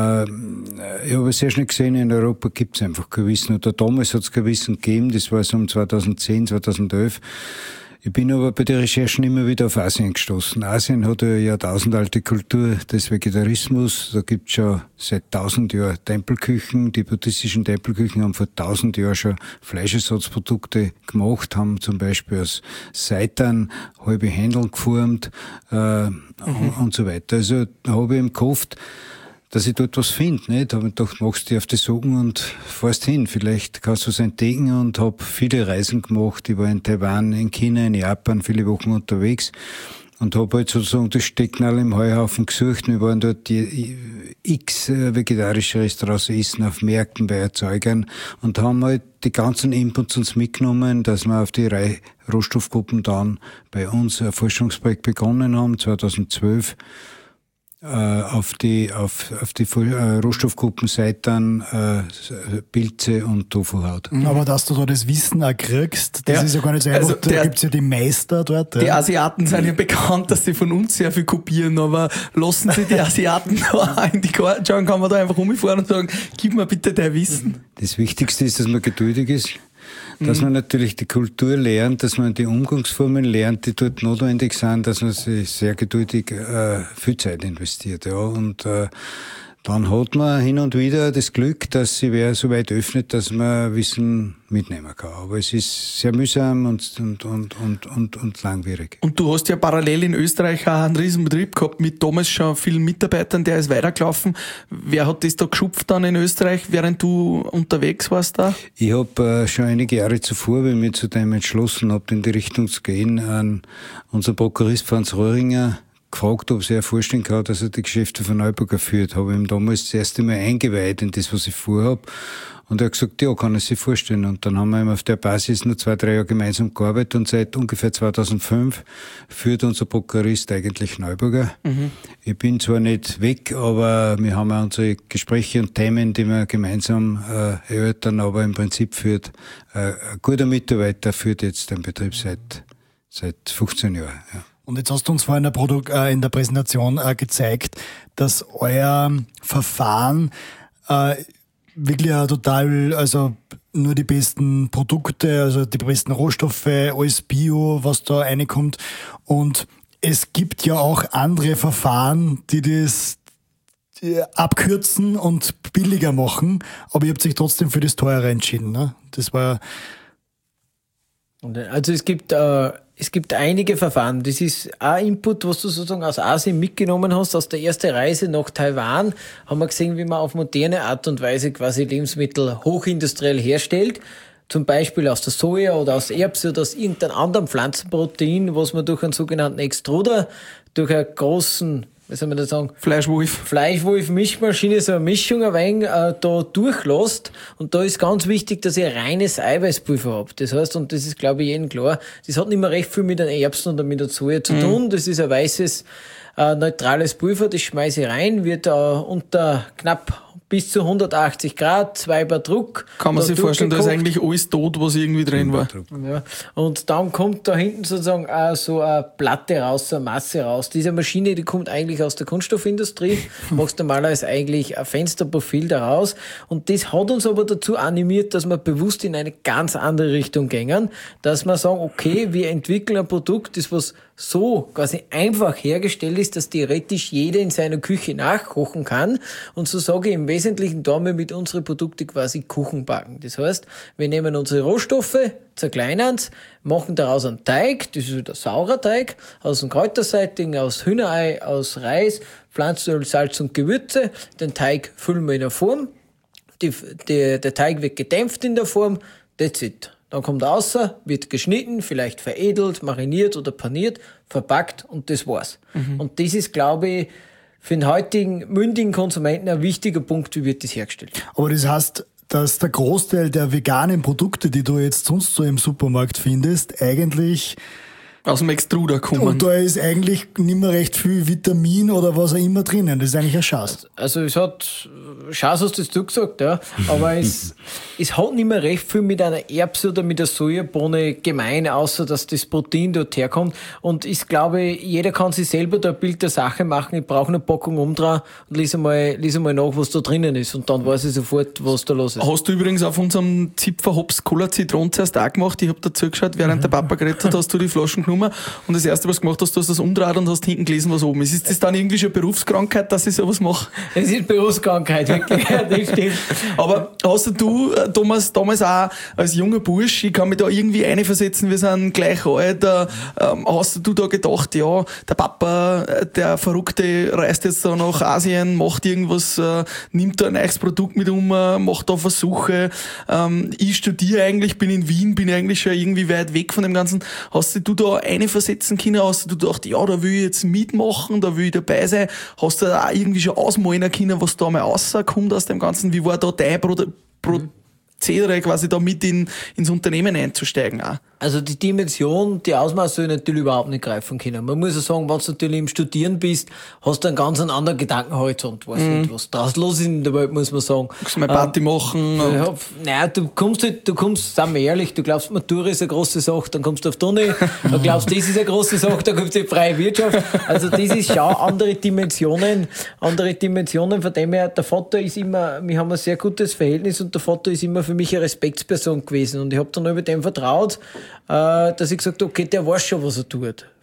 habe sehr schnell gesehen, in Europa gibt es einfach kein Wissen. Oder damals hat es kein Wissen gegeben, das war so um 2010, 2011. Ich bin aber bei den Recherchen immer wieder auf Asien gestoßen. Asien hat eine jahrtausendalte Kultur des Vegetarismus. Da gibt es schon seit 1000 Jahren Tempelküchen. Die buddhistischen Tempelküchen haben vor 1000 Jahren schon Fleischersatzprodukte gemacht, haben zum Beispiel aus Seitan halbe Händel geformt und so weiter. Also da habe ich ihm gehofft, dass ich dort was finde, nicht? Habe ich gedacht, machst du auf die Suchen und fährst hin. Vielleicht kannst du es entdecken und habe viele Reisen gemacht. Ich war in Taiwan, in China, in Japan, viele Wochen unterwegs und habe halt sozusagen das Stecknadel im Heuhaufen gesucht. Wir waren dort die x vegetarische Restaurants essen auf Märkten bei Erzeugern und haben halt die ganzen Inputs uns mitgenommen, dass wir auf die Rohstoffgruppen dann bei uns ein Forschungsprojekt begonnen haben, 2012. Auf die Rohstoffgruppen Seitan, Pilze und Tofuhaut. Aber dass du da das Wissen auch kriegst, das ist ja gar nicht so einfach. Also da gibt's ja die Meister dort. Die Asiaten sind ja bekannt, dass sie von uns sehr viel kopieren, aber lassen sie die Asiaten da in die Karten schauen, kann man da einfach rumfahren und sagen, gib mir bitte dein Wissen. Das Wichtigste ist, dass man geduldig ist. Dass man natürlich die Kultur lernt, dass man die Umgangsformen lernt, die dort notwendig sind, dass man sich sehr geduldig viel Zeit investiert. Ja. Und Dann hat man hin und wieder das Glück, dass sie wer so weit öffnet, dass man Wissen mitnehmen kann. Aber es ist sehr mühsam und langwierig. Und du hast ja parallel in Österreich auch einen riesen Betrieb gehabt mit damals schon vielen Mitarbeitern, der ist weitergelaufen. Wer hat das da geschupft dann in Österreich, während du unterwegs warst da? Ich habe schon einige Jahre zuvor, wenn ich mich zu dem entschlossen habe, in die Richtung zu gehen, an unseren Prokurist Franz Röhringer gefragt, ob er sich vorstellen kann, dass er die Geschäfte von Neuburger führt. Habe ihm damals das erste Mal eingeweiht in das, was ich vorhabe. Und er hat gesagt, ja, kann er sich vorstellen. Und dann haben wir ihm auf der Basis nur 2-3 Jahre gemeinsam gearbeitet und seit ungefähr 2005 führt unser Prokurist eigentlich Neuburger. Mhm. Ich bin zwar nicht weg, aber wir haben auch unsere Gespräche und Themen, die wir gemeinsam erörtern, aber im Prinzip führt ein guter Mitarbeiter führt jetzt den Betrieb seit 15 Jahren. Ja. Und jetzt hast du uns vorhin in der Präsentation gezeigt, dass euer Verfahren wirklich total, also nur die besten Produkte, also die besten Rohstoffe, alles Bio, was da reinkommt. Und es gibt ja auch andere Verfahren, die das abkürzen und billiger machen, aber ihr habt sich trotzdem für das Teure entschieden, ne? Das war... Also es gibt einige Verfahren. Das ist ein Input, was du sozusagen aus Asien mitgenommen hast. Aus der ersten Reise nach Taiwan haben wir gesehen, wie man auf moderne Art und Weise quasi Lebensmittel hochindustriell herstellt. Zum Beispiel aus der Soja oder aus Erbse oder aus irgendeinem anderen Pflanzenprotein, was man durch einen sogenannten Extruder, durch einen großen, wie soll man das sagen? Fleischwolf-Mischmaschine, so eine Mischung ein wenig da durchlässt. Und da ist ganz wichtig, dass ich ein reines Eiweißpulver habe. Das heißt, und das ist, glaube ich, jedem klar, das hat nicht mehr recht viel mit den Erbsen oder mit der Soja zu tun. Das ist ein weißes, neutrales Pulver, das schmeiße ich rein, wird unter knapp bis zu 180 Grad, 2 Bar Druck. Kann man sich vorstellen, da ist eigentlich alles tot, was irgendwie drin war. Ja. Und dann kommt da hinten sozusagen auch so eine Platte raus, so eine Masse raus. Diese Maschine, die kommt eigentlich aus der Kunststoffindustrie, machst normalerweise eigentlich ein Fensterprofil daraus. Und das hat uns aber dazu animiert, dass wir bewusst in eine ganz andere Richtung gehen, dass wir sagen, okay, wir entwickeln ein Produkt, das was so quasi einfach hergestellt ist, dass theoretisch jeder in seiner Küche nachkochen kann. Und so sage ich im Wesentlichen, da wir mit unseren Produkten quasi Kuchen backen. Das heißt, wir nehmen unsere Rohstoffe, zerkleinern es, machen daraus einen Teig, das ist wieder saurer Teig, aus dem Kräutersetting, aus Hühnerei, aus Reis, Pflanzenöl, Salz und Gewürze. Den Teig füllen wir in eine Form. Der Teig wird gedämpft in der Form. That's it. Dann kommt er raus, wird geschnitten, vielleicht veredelt, mariniert oder paniert, verpackt und das war's. Mhm. Und das ist, glaube ich, für den heutigen mündigen Konsumenten ein wichtiger Punkt, wie wird das hergestellt. Aber das heißt, dass der Großteil der veganen Produkte, die du jetzt sonst so im Supermarkt findest, eigentlich aus dem Extruder kommen. Und da ist eigentlich nicht mehr recht viel Vitamin oder was auch immer drinnen. Das ist eigentlich ein Schatz. Also es hat, Schatz hast du gesagt, ja, aber es hat nicht mehr recht viel mit einer Erbse oder mit der Sojabohne gemein, außer dass das Protein dort herkommt. Und ich glaube, jeder kann sich selber da ein Bild der Sache machen. Ich brauche eine Packung umdrehen und lese mal nach, was da drinnen ist. Und dann weiß ich sofort, was da los ist. Hast du übrigens auf unserem Zipfer Hops Cola Zitron zuerst auch gemacht. Ich habe dazu geschaut, während der Papa geredet hat, hast du die Flaschen genommen. Und das Erste, was du gemacht hast, du hast das umgedreht und hast hinten gelesen, was oben ist. Ist das dann irgendwie schon Berufskrankheit, dass ich sowas mache? Es ist Berufskrankheit, wirklich. Das stimmt. Aber hast du, Thomas, damals auch als junger Bursch, ich kann mich da irgendwie einversetzen, wir sind gleich alt, hast du da gedacht, ja, der Papa, der Verrückte, reist jetzt da nach Asien, macht irgendwas, nimmt da ein neues Produkt mit macht da Versuche, ich studiere eigentlich, bin in Wien, bin eigentlich schon irgendwie weit weg von dem Ganzen. Hast du da versetzen können, hast du gedacht, ja, da will ich jetzt mitmachen, da will ich dabei sein, hast du da auch irgendwie schon ausmalen können, was da mal rauskommt aus dem Ganzen, wie war da dein Prozedere quasi da mit ins Unternehmen einzusteigen auch? Also die Dimension, die Ausmaße soll natürlich überhaupt nicht greifen können. Man muss ja sagen, wenn du natürlich im Studieren bist, hast du einen ganz anderen Gedankenhorizont. Weißt nicht, was draus los ist in der Welt, muss man sagen. Kannst du mal Party machen? Du kommst, sagen wir ehrlich, du glaubst, Matura ist eine große Sache, dann kommst du auf die Uni, dann glaubst das ist eine große Sache, dann kommst du in die freie Wirtschaft. Also das ist schon andere Dimensionen, von dem her, der Vater ist immer, wir haben ein sehr gutes Verhältnis und der Vater ist immer für mich eine Respektsperson gewesen und ich habe dann über dem vertraut, dass ich gesagt habe, okay, der weiß schon, was er tut.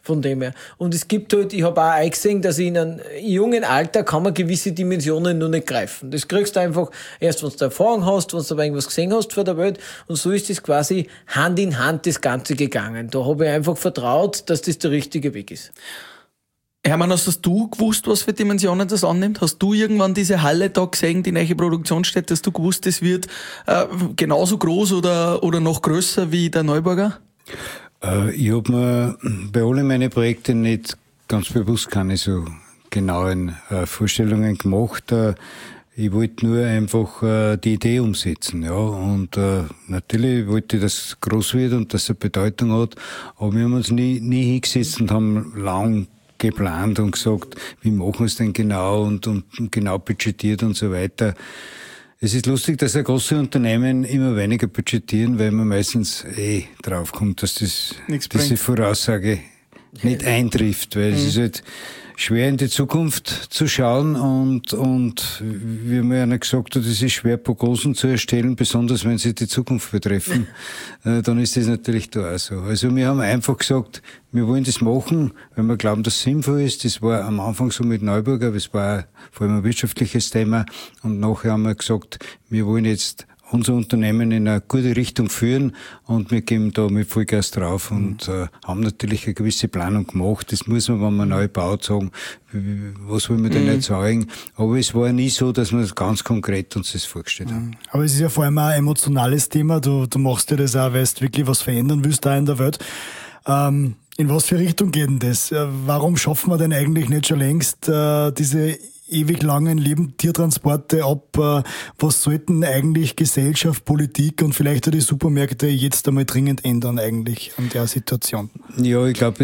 Von dem her. Und es gibt halt, ich habe auch eingesehen, dass in einem jungen Alter kann man gewisse Dimensionen noch nicht greifen. Das kriegst du einfach erst, wenn du Erfahrung hast, wenn du aber irgendwas gesehen hast vor der Welt. Und so ist es quasi Hand in Hand das Ganze gegangen. Da habe ich einfach vertraut, dass das der richtige Weg ist. Hermann, hast du gewusst, was für Dimensionen das annimmt? Hast du irgendwann diese Halle da gesehen, die neue Produktionsstätte, dass du gewusst, das wird genauso groß oder noch größer wie der Neuburger? Ich habe mir bei allen meinen Projekten nicht ganz bewusst keine so genauen Vorstellungen gemacht. Ich wollte nur einfach die Idee umsetzen, ja. Und natürlich wollte ich, dass es groß wird und dass es eine Bedeutung hat. Aber wir haben uns nie hingesetzt und haben lang geplant und gesagt, wie machen wir es denn genau und genau budgetiert und so weiter. Es ist lustig, dass große Unternehmen immer weniger budgetieren, weil man meistens draufkommt, dass diese Voraussage nicht eintrifft, weil es ist halt schwer in die Zukunft zu schauen und wie mir einer gesagt hat, es ist schwer Prognosen zu erstellen, besonders wenn sie die Zukunft betreffen, dann ist das natürlich da auch so. Also wir haben einfach gesagt, wir wollen das machen, weil wir glauben, dass es sinnvoll ist. Das war am Anfang so mit Neuburger, aber es war vor allem ein wirtschaftliches Thema und nachher haben wir gesagt, wir wollen jetzt unser Unternehmen in eine gute Richtung führen und wir geben da mit Vollgas drauf und haben natürlich eine gewisse Planung gemacht. Das muss man, wenn man neu baut, sagen, was wollen wir denn erzeugen. Aber es war nie so, dass wir ganz konkret uns das vorgestellt haben. Aber es ist ja vor allem ein emotionales Thema. Du machst ja das auch, weil du wirklich was verändern willst da in der Welt. In was für Richtung geht denn das? Warum schaffen wir denn eigentlich nicht schon längst diese ewig langen Lebendtiertransporte ab? Was sollten eigentlich Gesellschaft, Politik und vielleicht auch die Supermärkte jetzt einmal dringend ändern eigentlich an der Situation? Ja, ich glaube,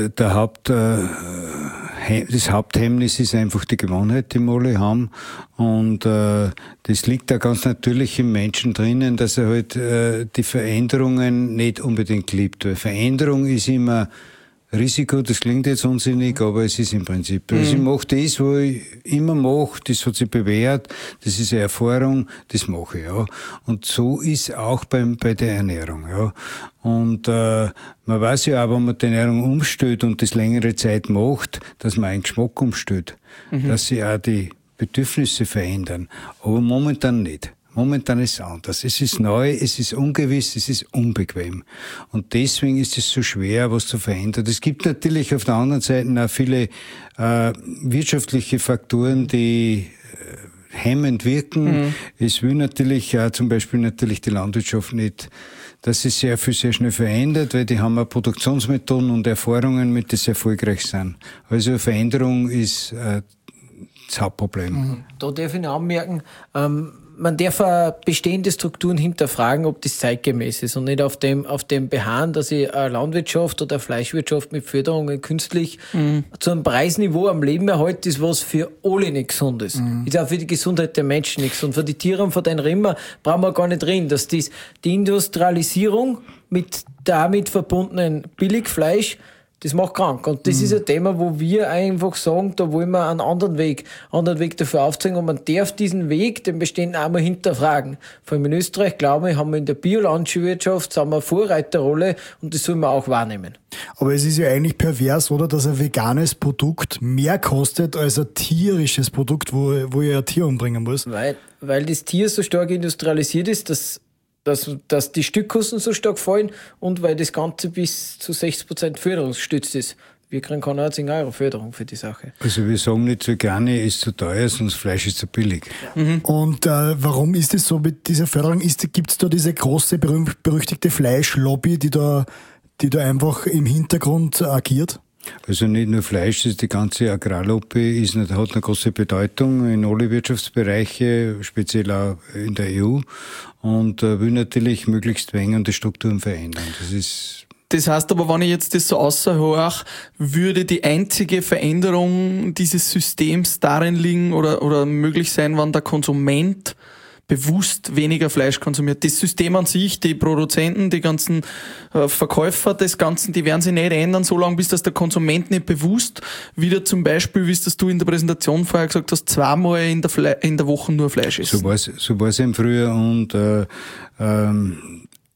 das Haupthemmnis ist einfach die Gewohnheit, die wir alle haben. Und das liegt da ganz natürlich im Menschen drinnen, dass er halt die Veränderungen nicht unbedingt liebt. Weil Veränderung ist immer Risiko, das klingt jetzt unsinnig, aber es ist im Prinzip. Also ich mache das, was ich immer mache, das hat sich bewährt, das ist eine Erfahrung, das mache ich, ja. Und so ist auch bei der Ernährung, ja. Und man weiß ja auch, wenn man die Ernährung umstellt und das längere Zeit macht, dass man einen Geschmack umstellt, dass sich auch die Bedürfnisse verändern. Aber momentan nicht. Momentan ist es anders. Es ist neu, es ist ungewiss, es ist unbequem. Und deswegen ist es so schwer, was zu verändern. Es gibt natürlich auf der anderen Seite auch viele wirtschaftliche Faktoren, die hemmend wirken. Es will natürlich auch zum Beispiel natürlich die Landwirtschaft nicht, dass sie sehr schnell verändert, weil die haben auch Produktionsmethoden und Erfahrungen, mit denen sie erfolgreich sind. Also Veränderung ist das Hauptproblem. Da darf ich noch anmerken, man darf bestehende Strukturen hinterfragen, ob das zeitgemäß ist und nicht auf dem beharren, dass ich eine Landwirtschaft oder eine Fleischwirtschaft mit Förderungen künstlich zu einem Preisniveau am Leben erhalte, ist was für alle nicht gesund ist. Ist auch für die Gesundheit der Menschen nicht gesund. Für die Tiere und für den Rinder brauchen wir gar nicht reden, dass die Industrialisierung mit damit verbundenen Billigfleisch, das macht krank. Und das ist ein Thema, wo wir einfach sagen, da wollen wir einen anderen Weg dafür aufzeigen. Und man darf diesen Weg, den bestehenden, einmal hinterfragen. Vor allem in Österreich, glaube ich, haben wir in der Biolandwirtschaft eine Vorreiterrolle und das soll man auch wahrnehmen. Aber es ist ja eigentlich pervers, oder, dass ein veganes Produkt mehr kostet als ein tierisches Produkt, wo ich ein Tier umbringen muss. Weil das Tier so stark industrialisiert ist, dass die Stückkosten so stark fallen und weil das Ganze bis zu 60% förderungsgestützt ist. Wir kriegen keine 10 Euro Förderung für die Sache. Also wir sagen nicht, vegane ist zu teuer, sondern das Fleisch ist zu billig. Und warum ist es so mit dieser Förderung? Gibt es da diese große, berüchtigte Fleischlobby, die da einfach im Hintergrund agiert? Also nicht nur Fleisch, die ganze Agrarlobby hat eine große Bedeutung in alle Wirtschaftsbereiche, speziell auch in der EU und will natürlich möglichst drängende Strukturen verändern. Das heißt aber, wenn ich jetzt das so außerhöre, würde die einzige Veränderung dieses Systems darin liegen oder möglich sein, wenn der Konsument bewusst weniger Fleisch konsumiert. Das System an sich, die Produzenten, die ganzen Verkäufer des Ganzen, die werden sich nicht ändern, solange bis das der Konsument nicht bewusst wieder zum Beispiel, wie es du in der Präsentation vorher gesagt hast, 2-mal in der Woche nur Fleisch isst. So war's im Frühjahr und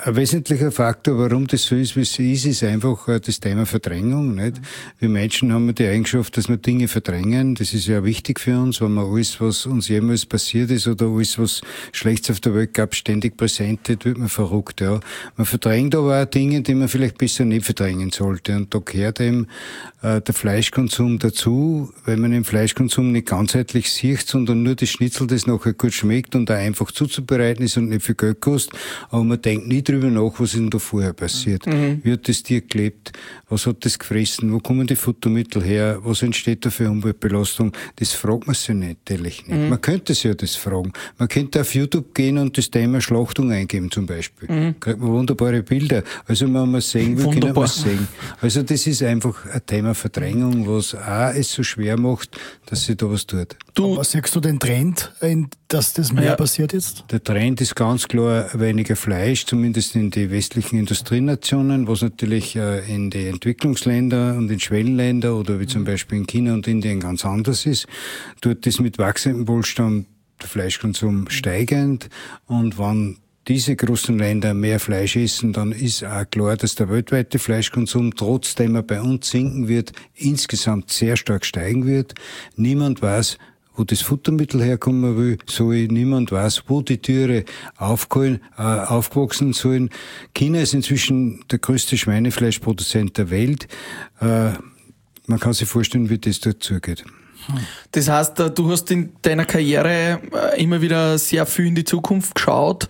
ein wesentlicher Faktor, warum das so ist, wie es ist einfach das Thema Verdrängung. Nicht? Wir Menschen haben die Eigenschaft, dass wir Dinge verdrängen. Das ist ja wichtig für uns, wenn man alles, was uns jemals passiert ist oder alles, was Schlechtes auf der Welt gab, ständig präsent wird, wird man verrückt. Ja. Man verdrängt aber auch Dinge, die man vielleicht besser nicht verdrängen sollte. Und da gehört eben der Fleischkonsum dazu, weil man den Fleischkonsum nicht ganzheitlich sieht, sondern nur das Schnitzel, das nachher gut schmeckt und auch einfach zuzubereiten ist und nicht viel Geld kostet. Aber man denkt nie drüber nach, was ist denn da vorher passiert. Wie hat das Tier gelebt? Was hat das gefressen? Wo kommen die Futtermittel her? Was entsteht da für Umweltbelastung? Das fragt man sich natürlich nicht. Man könnte sich ja das fragen. Man könnte auf YouTube gehen und das Thema Schlachtung eingeben zum Beispiel. Kriegt man wunderbare Bilder. Also wenn man sehen will, kann man es sehen. Also das ist einfach ein Thema Verdrängung, was auch es so schwer macht, dass sich da was tut. Aber siehst du den Trend, dass das mehr passiert jetzt? Der Trend ist ganz klar weniger Fleisch, zumindest in die westlichen Industrienationen, was natürlich in die Entwicklungsländer und in Schwellenländer oder wie zum Beispiel in China und Indien ganz anders ist. Dort ist mit wachsendem Wohlstand der Fleischkonsum steigend und wenn diese großen Länder mehr Fleisch essen, dann ist auch klar, dass der weltweite Fleischkonsum, trotzdem er bei uns sinken wird, insgesamt sehr stark steigen wird. Niemand weiß, wo das Futtermittel herkommen will, niemand weiß, wo die Tiere aufgewachsen sollen. China ist inzwischen der größte Schweinefleischproduzent der Welt. Man kann sich vorstellen, wie das dort zugeht. Das heißt, du hast in deiner Karriere immer wieder sehr viel in die Zukunft geschaut,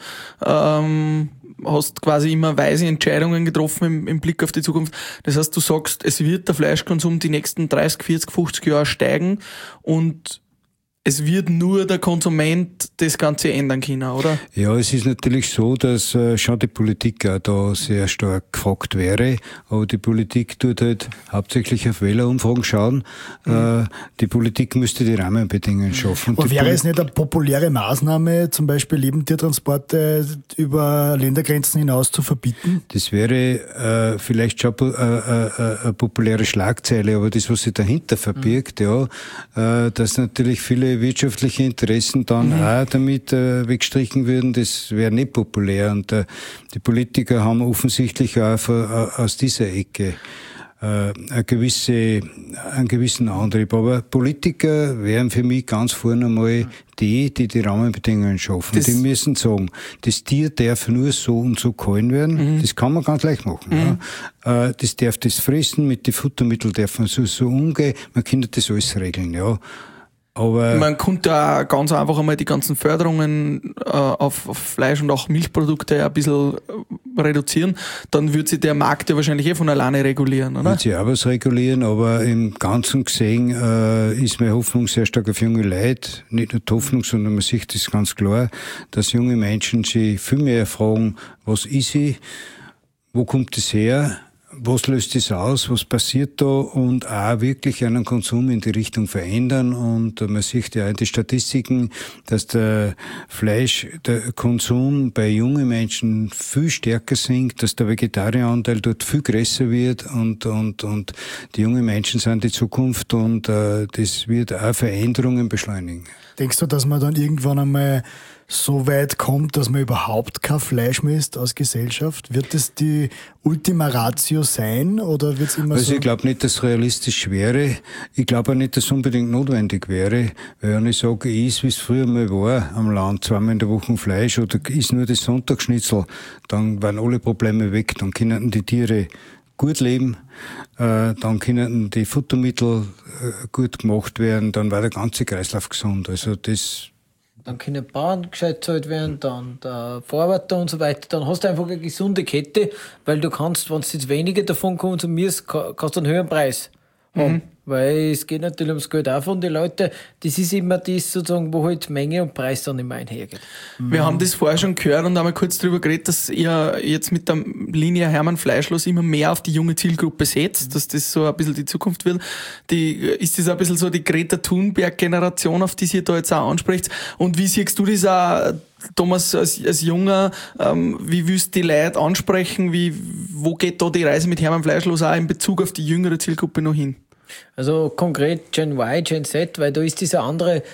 hast quasi immer weise Entscheidungen getroffen im Blick auf die Zukunft. Das heißt, du sagst, es wird der Fleischkonsum die nächsten 30, 40, 50 Jahre steigen und es wird nur der Konsument das Ganze ändern können, oder? Ja, es ist natürlich so, dass schon die Politik auch da sehr stark gefragt wäre. Aber die Politik tut halt hauptsächlich auf Wählerumfragen schauen. Die Politik müsste die Rahmenbedingungen schaffen. Aber wäre es nicht eine populäre Maßnahme, zum Beispiel Lebendtiertransporte über Ländergrenzen hinaus zu verbieten? Das wäre vielleicht schon eine populäre Schlagzeile, aber das, was sich dahinter verbirgt, dass natürlich viele wirtschaftliche Interessen dann auch damit weggestrichen würden, das wäre nicht populär. Und die Politiker haben offensichtlich auch aus dieser Ecke einen gewissen Antrieb. Aber Politiker wären für mich ganz vorne einmal die Rahmenbedingungen schaffen. Die müssen sagen, das Tier darf nur so und so gehalten werden. Das kann man ganz leicht machen. Ja. Das darf das fressen, mit den Futtermitteln darf man so umgehen. Man kann das alles regeln, ja. Aber man könnte auch ganz einfach einmal die ganzen Förderungen auf Fleisch und auch Milchprodukte ein bisschen reduzieren, dann würde sich der Markt ja wahrscheinlich von alleine regulieren, oder? Wird sich auch was regulieren, aber im Ganzen gesehen ist meine Hoffnung sehr stark auf junge Leute. Nicht nur die Hoffnung, sondern man sieht das ganz klar, dass junge Menschen sich viel mehr fragen, was ist ich, wo kommt es her, was löst das aus, was passiert da und auch wirklich einen Konsum in die Richtung verändern. Und man sieht ja in den Statistiken, dass der Konsum bei jungen Menschen viel stärker sinkt, dass der Vegetarieranteil dort viel größer wird und die jungen Menschen sind die Zukunft und das wird auch Veränderungen beschleunigen. Denkst du, dass man dann irgendwann einmal so weit kommt, dass man überhaupt kein Fleisch mehr isst als Gesellschaft? Wird das die Ultima Ratio sein oder wird es immer so? Ich glaube nicht, dass es realistisch wäre. Ich glaube auch nicht, dass es unbedingt notwendig wäre. Weil wenn ich sage, ich esse, wie es früher mal war, am Land, zweimal in der Woche Fleisch oder ist nur das Sonntagsschnitzel, dann waren alle Probleme weg. Dann können die Tiere gut leben, dann können die Futtermittel gut gemacht werden, dann war der ganze Kreislauf gesund. Also das. Dann können Bauern gescheit gezahlt werden, dann der Verarbeiter und so weiter. Dann hast du einfach eine gesunde Kette, weil du kannst, wenn du jetzt weniger davon konsumierst, kannst du einen höheren Preis haben. Weil es geht natürlich ums Geld auch von den Leuten. Das ist immer das sozusagen, wo halt Menge und Preis dann immer einhergeht. Wir haben das vorher schon gehört und einmal kurz darüber geredet, dass ihr jetzt mit der Linie Hermann Fleischlos immer mehr auf die junge Zielgruppe setzt, dass das so ein bisschen die Zukunft wird. Ist das ein bisschen so die Greta Thunberg-Generation, auf die ihr da jetzt auch anspricht? Und wie siehst du das auch, Thomas, als Junger, wie willst du die Leute ansprechen? Wo geht da die Reise mit Hermann Fleischlos auch in Bezug auf die jüngere Zielgruppe noch hin? Also konkret Gen Y, Gen Z, weil da ist dieser andere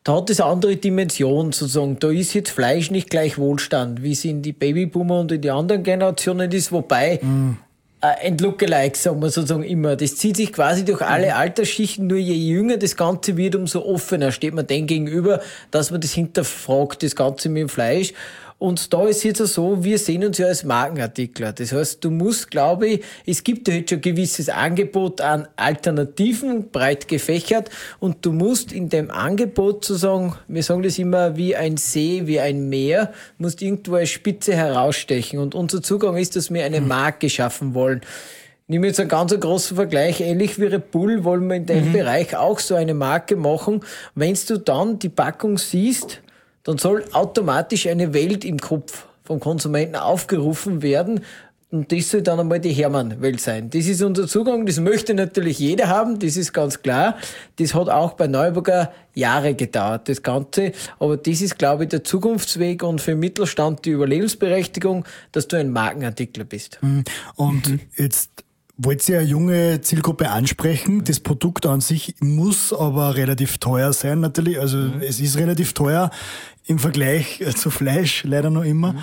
da hat es eine andere Dimension sozusagen. Da ist jetzt Fleisch nicht gleich Wohlstand, wie es in die Babyboomer und in die anderen Generationen ist, wobei ein Lookalike, sagen wir sozusagen immer. Das zieht sich quasi durch alle Altersschichten, nur je jünger das Ganze wird, umso offener steht man dem gegenüber, dass man das hinterfragt, das Ganze mit dem Fleisch. Und da ist jetzt so, wir sehen uns ja als Markenartikler. Das heißt, du musst, glaube ich, es gibt ja jetzt schon ein gewisses Angebot an Alternativen, breit gefächert, und du musst in dem Angebot sozusagen, wir sagen das immer, wie ein See, wie ein Meer, musst irgendwo als Spitze herausstechen. Und unser Zugang ist, dass wir eine Marke schaffen wollen. Nehmen wir jetzt einen ganz großen Vergleich, ähnlich wie Red Bull wollen wir in dem Bereich auch so eine Marke machen. Wenn du dann die Packung siehst, dann soll automatisch eine Welt im Kopf vom Konsumenten aufgerufen werden. Und das soll dann einmal die Hermann-Welt sein. Das ist unser Zugang. Das möchte natürlich jeder haben. Das ist ganz klar. Das hat auch bei Neuburger Jahre gedauert, das Ganze. Aber das ist, glaube ich, der Zukunftsweg und für den Mittelstand die Überlebensberechtigung, dass du ein Markenartikler bist. Und jetzt wollt ihr eine junge Zielgruppe ansprechen. Das Produkt an sich muss aber relativ teuer sein, natürlich. Also es ist relativ teuer im Vergleich zu Fleisch, leider noch immer.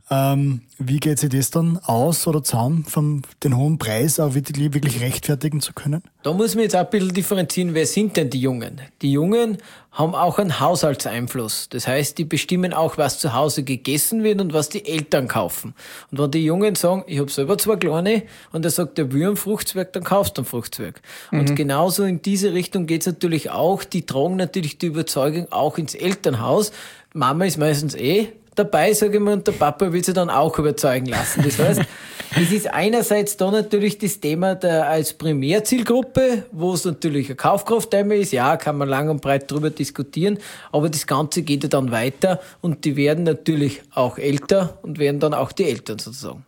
Wie geht sich das dann aus oder zusammen, von den hohen Preis auch wirklich rechtfertigen zu können? Da muss man jetzt auch ein bisschen differenzieren, wer sind denn die Jungen? Die Jungen haben auch einen Haushaltseinfluss. Das heißt, die bestimmen auch, was zu Hause gegessen wird und was die Eltern kaufen. Und wenn die Jungen sagen, ich habe selber 2 Kleine, und er sagt, der will einen Fruchtzwerg, dann kaufst du einen Fruchtzwerg. Und genauso in diese Richtung geht's natürlich auch. Die tragen natürlich die Überzeugung auch ins Elternhaus. Mama ist meistens dabei, sage ich mal, und der Papa will sich dann auch überzeugen lassen. Das heißt, es ist einerseits da natürlich das Thema als Primärzielgruppe, wo es natürlich ein Kaufkraftthema ist. Ja, kann man lang und breit drüber diskutieren, aber das Ganze geht ja dann weiter und die werden natürlich auch älter und werden dann auch die Eltern sozusagen.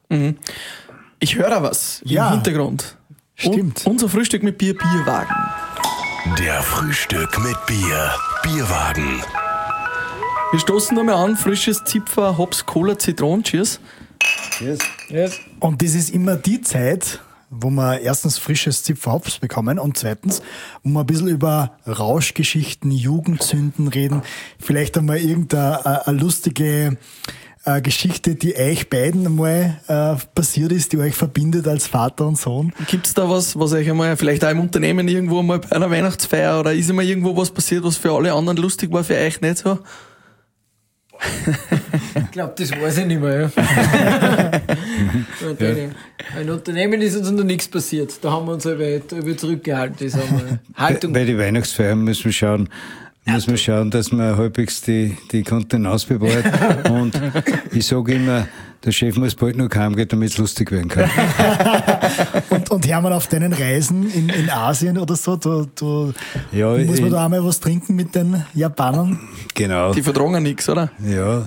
Ich höre da was im Hintergrund. Stimmt. Unser Frühstück mit Bier, Bierwagen. Der Frühstück mit Bier, Bierwagen. Wir stoßen nochmal an, frisches Zipfer, Hops, Cola, Zitronen. Cheers. Yes. Und das ist immer die Zeit, wo wir erstens frisches Zipfer Hops bekommen und zweitens, wo wir ein bisschen über Rauschgeschichten, Jugendsünden reden. Vielleicht einmal irgendeine lustige Geschichte, die euch beiden einmal passiert ist, die euch verbindet als Vater und Sohn. Gibt's da was euch einmal, vielleicht auch im Unternehmen irgendwo mal bei einer Weihnachtsfeier, oder ist einmal irgendwo was passiert, was für alle anderen lustig war, für euch nicht so? Ich glaube, das weiß ich nicht mehr. Ja. Ein Unternehmen ist uns noch nichts passiert. Da haben wir uns aber zurückgehalten. Das haben wir Haltung. Bei den Weihnachtsfeiern müssen wir schauen, dass man halbwegs die Kontenance bewahrt. Und ich sage immer, der Chef muss bald noch heimgehen, damit es lustig werden kann. Und Hermann, auf deinen Reisen in Asien oder so, muss man da einmal was trinken mit den Japanern? Genau. Die vertragen nichts, oder? Ja,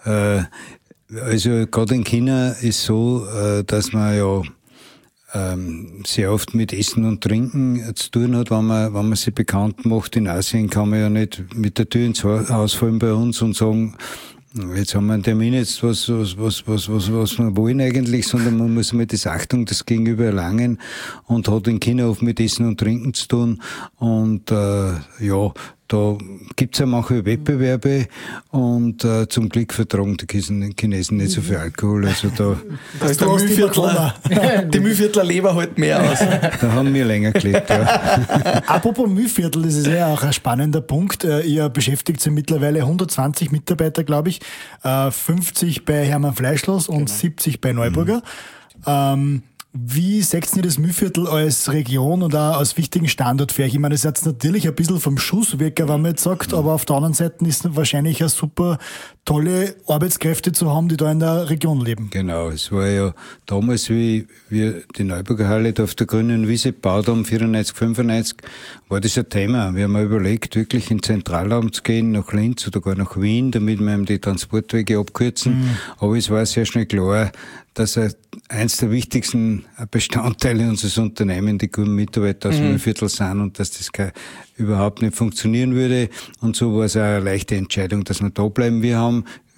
also gerade in China ist so, dass man ja sehr oft mit Essen und Trinken zu tun hat, wenn man sich bekannt macht. In Asien kann man ja nicht mit der Tür ins Haus fallen bei uns und sagen, jetzt haben wir einen Termin, jetzt was wir wollen eigentlich, sondern man muss mit der Achtung das Gegenüber erlangen und hat in China oft mit Essen und Trinken zu tun. Und da gibt's ja manche Wettbewerbe und zum Glück vertragen die Chinesen nicht so viel Alkohol. Also da ist die Mühlviertler Leber halt mehr aus. Da haben wir länger gelebt, ja. Apropos Mühlviertel, das ist ja auch ein spannender Punkt. Ihr beschäftigt ja mittlerweile 120 Mitarbeiter, glaube ich, 50 bei Hermann Fleischlos und 70 bei Neuburger. Wie seht ihr das Mühlviertel als Region und auch als wichtigen Standort für euch? Ich meine, das ist jetzt natürlich ein bisschen vom Schuss weg, wenn man jetzt sagt, aber auf der anderen Seite ist es wahrscheinlich eine super tolle Arbeitskräfte zu haben, die da in der Region leben. Genau, es war ja damals, wie wir die Neuburger Halle da auf der grünen Wiese gebaut haben, 94, 95, war das ein Thema. Wir haben überlegt, wirklich in den Zentralraum zu gehen, nach Linz oder gar nach Wien, damit wir eben die Transportwege abkürzen. Aber es war sehr schnell klar, dass eins der wichtigsten Bestandteile unseres Unternehmens die guten Mitarbeiter aus dem Viertel sind und dass das überhaupt nicht funktionieren würde. Und so war es auch eine leichte Entscheidung, dass wir da bleiben. Wir haben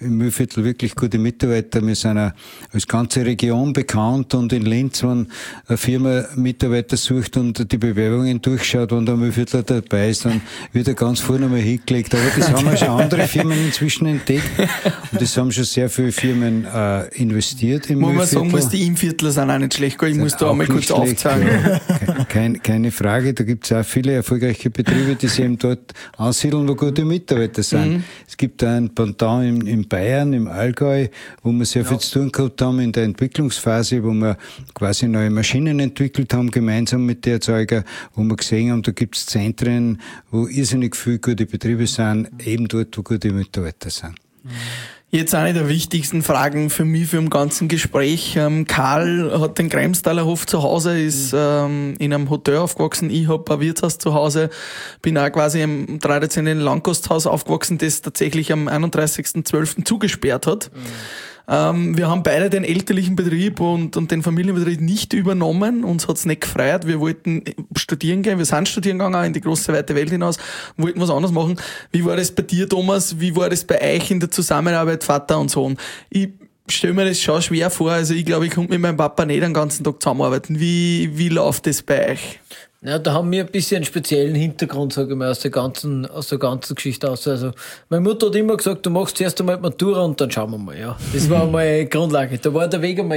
im Mühlviertel wirklich gute Mitarbeiter. Wir sind als ganze Region bekannt und in Linz, wenn eine Firma Mitarbeiter sucht und die Bewerbungen durchschaut, wenn der Mühlviertler dabei ist, dann wird er ganz vorne mal hingelegt. Aber das haben schon andere Firmen inzwischen entdeckt und das haben schon sehr viele Firmen investiert im Mühlviertel. Muss man sagen, die Innviertler sind auch nicht schlecht. Ich muss da einmal kurz aufzeigen. Ja. Keine Frage, da gibt es auch viele erfolgreiche Betriebe, die sich eben dort ansiedeln, wo gute Mitarbeiter sind. Es gibt da ein Pendant in Bayern, im Allgäu, wo wir sehr viel zu tun gehabt haben in der Entwicklungsphase, wo wir quasi neue Maschinen entwickelt haben, gemeinsam mit der Erzeuger, wo wir gesehen haben, da gibt es Zentren, wo irrsinnig viele gute Betriebe sind, eben dort, wo gute Mitarbeiter sind. Jetzt eine der wichtigsten Fragen für mich für im ganzen Gespräch. Karl hat den Kremstaler Hof zu Hause, ist in einem Hotel aufgewachsen. Ich habe ein Wirtshaus zu Hause, bin auch quasi im traditionellen Landgasthaus aufgewachsen, das tatsächlich am 31.12. zugesperrt hat. Wir haben beide den elterlichen Betrieb und den Familienbetrieb nicht übernommen. Uns hat's nicht gefreut. Wir wollten studieren gehen. Wir sind studieren gegangen, auch in die große, weite Welt hinaus. Wollten was anderes machen. Wie war das bei dir, Thomas? Wie war das bei euch in der Zusammenarbeit, Vater und Sohn? Ich stelle mir das schon schwer vor. Also ich glaube, ich konnte mit meinem Papa nicht den ganzen Tag zusammenarbeiten. Wie läuft das bei euch? Ja, da haben wir ein bisschen einen speziellen Hintergrund, sage ich mal, aus der ganzen Geschichte aus. Also, meine Mutter hat immer gesagt, du machst zuerst einmal die Matura und dann schauen wir mal, ja. Das war einmal die Grundlage. Da war der Weg einmal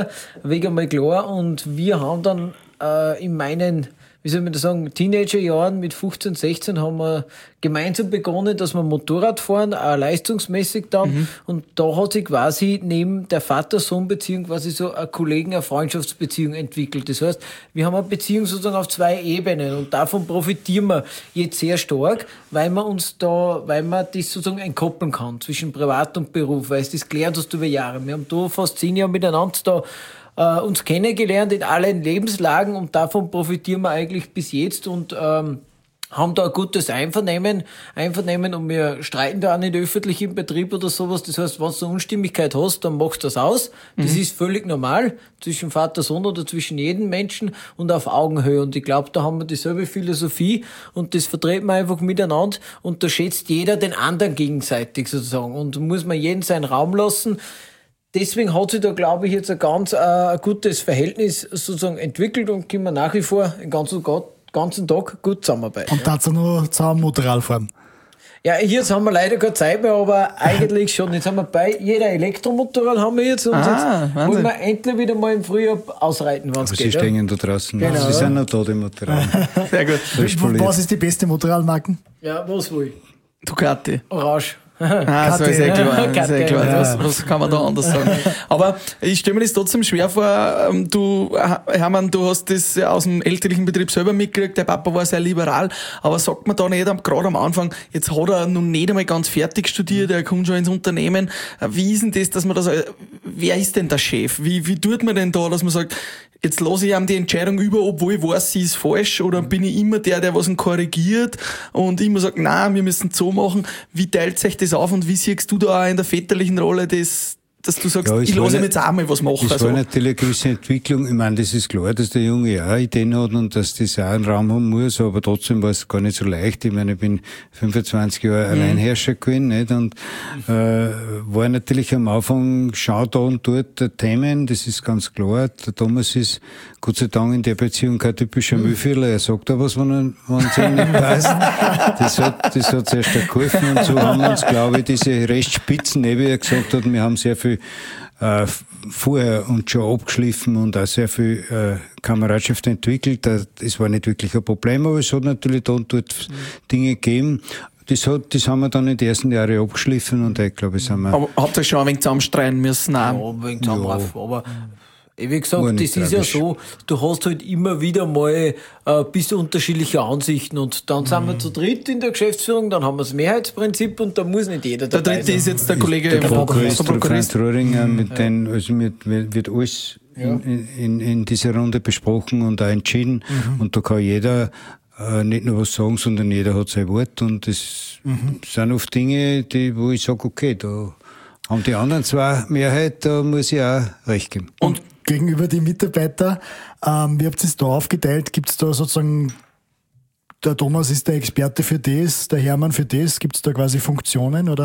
klar und wir haben dann, in meinen, wie soll man das sagen, Teenagerjahren mit 15, 16 haben wir gemeinsam begonnen, dass wir Motorrad fahren, auch leistungsmäßig dann. Und da hat sich quasi neben der Vater-Sohn-Beziehung quasi so eine eine Freundschaftsbeziehung entwickelt. Das heißt, wir haben eine Beziehung sozusagen auf 2 Ebenen und davon profitieren wir jetzt sehr stark, weil man das sozusagen entkoppeln kann zwischen Privat und Beruf, weil es das gelernt hast über Jahre. Wir haben da fast 10 Jahre miteinander da uns kennengelernt in allen Lebenslagen und davon profitieren wir eigentlich bis jetzt und haben da ein gutes Einvernehmen und wir streiten da auch nicht öffentlich im Betrieb oder sowas. Das heißt, wenn du eine Unstimmigkeit hast, dann machst du das aus. Das ist völlig normal zwischen Vater, Sohn oder zwischen jedem Menschen und auf Augenhöhe. Und ich glaube, da haben wir dieselbe Philosophie und das vertreten wir einfach miteinander und da schätzt jeder den anderen gegenseitig sozusagen und muss man jeden seinen Raum lassen. Deswegen hat sich da, glaube ich, jetzt ein ganz gutes Verhältnis sozusagen entwickelt und können wir nach wie vor den ganzen Tag gut zusammenarbeiten. Und dazu noch zusammen Motorrad fahren. Ja, jetzt haben wir leider keine Zeit mehr, aber eigentlich schon. Jetzt haben wir jeder Elektromotorrad haben wir jetzt und jetzt wollen wir endlich wieder mal im Frühjahr ausreiten, wenn es geht. Sie stehen da draußen. Genau, Sie sind noch da, die Motorrad. Sehr gut. Was ist die beste Motorradmarke? Ja, was will ich? Ducati. Orange. So ist ja klar. Was kann man da anders sagen? Aber ich stelle mir das trotzdem schwer vor. Hermann, du hast das aus dem elterlichen Betrieb selber mitgekriegt. Der Papa war sehr liberal. Aber sagt man da nicht, gerade am Anfang, jetzt hat er noch nicht einmal ganz fertig studiert, er kommt schon ins Unternehmen. Wie ist denn das, dass man da sagt, wer ist denn der Chef? Wie tut man denn da, dass man sagt, jetzt lasse ich ihm die Entscheidung über, obwohl ich weiß, sie ist falsch, oder bin ich immer der was ihn korrigiert und immer sagt, nein, wir müssen es so machen. Wie teilt sich das auf und wie siehst du da auch in der väterlichen Rolle dass du sagst, ich lasse ihm jetzt auch mal was machen? Das war natürlich eine gewisse Entwicklung. Ich meine, das ist klar, dass der Junge ja auch Ideen hat und dass das auch einen Raum haben muss, aber trotzdem war es gar nicht so leicht. Ich meine, ich bin 25 Jahre Alleinherrscher gewesen, nicht? Und war natürlich am Anfang schau da und dort Themen, das ist ganz klar. Der Thomas ist Gott sei Dank in der Beziehung kein typischer Müllviertler. Er sagt da was, wenn es ihm nicht passt. Das hat zuerst geholfen und so haben wir uns, glaube ich, diese Restspitzen, wie er gesagt hat, wir haben sehr viel vorher und schon abgeschliffen und auch sehr viel Kameradschaft entwickelt. Das war nicht wirklich ein Problem, aber es hat natürlich da und dort Dinge gegeben. Das haben wir dann in den ersten Jahren abgeschliffen und ich glaube, sind wir... Aber habt ihr schon ein wenig zusammenstreiten müssen? Ja, ein wenig zusammenraffen, aber... Wie gesagt, das ist ja so, du hast halt immer wieder mal bis unterschiedliche Ansichten und dann sind wir zu dritt in der Geschäftsführung, dann haben wir das Mehrheitsprinzip und da muss nicht jeder dabei sein. Der dritte ist jetzt der Kollege der Prokurist Röhringer, mit denen wird alles in dieser Runde besprochen und auch entschieden und da kann jeder nicht nur was sagen, sondern jeder hat sein Wort und das sind oft Dinge, wo ich sage, okay, da haben die anderen zwei Mehrheit, da muss ich auch recht geben. Und gegenüber die Mitarbeiter, wie habt ihr es da aufgeteilt? Gibt es da sozusagen, der Thomas ist der Experte für das, der Hermann für das, gibt es da quasi Funktionen oder?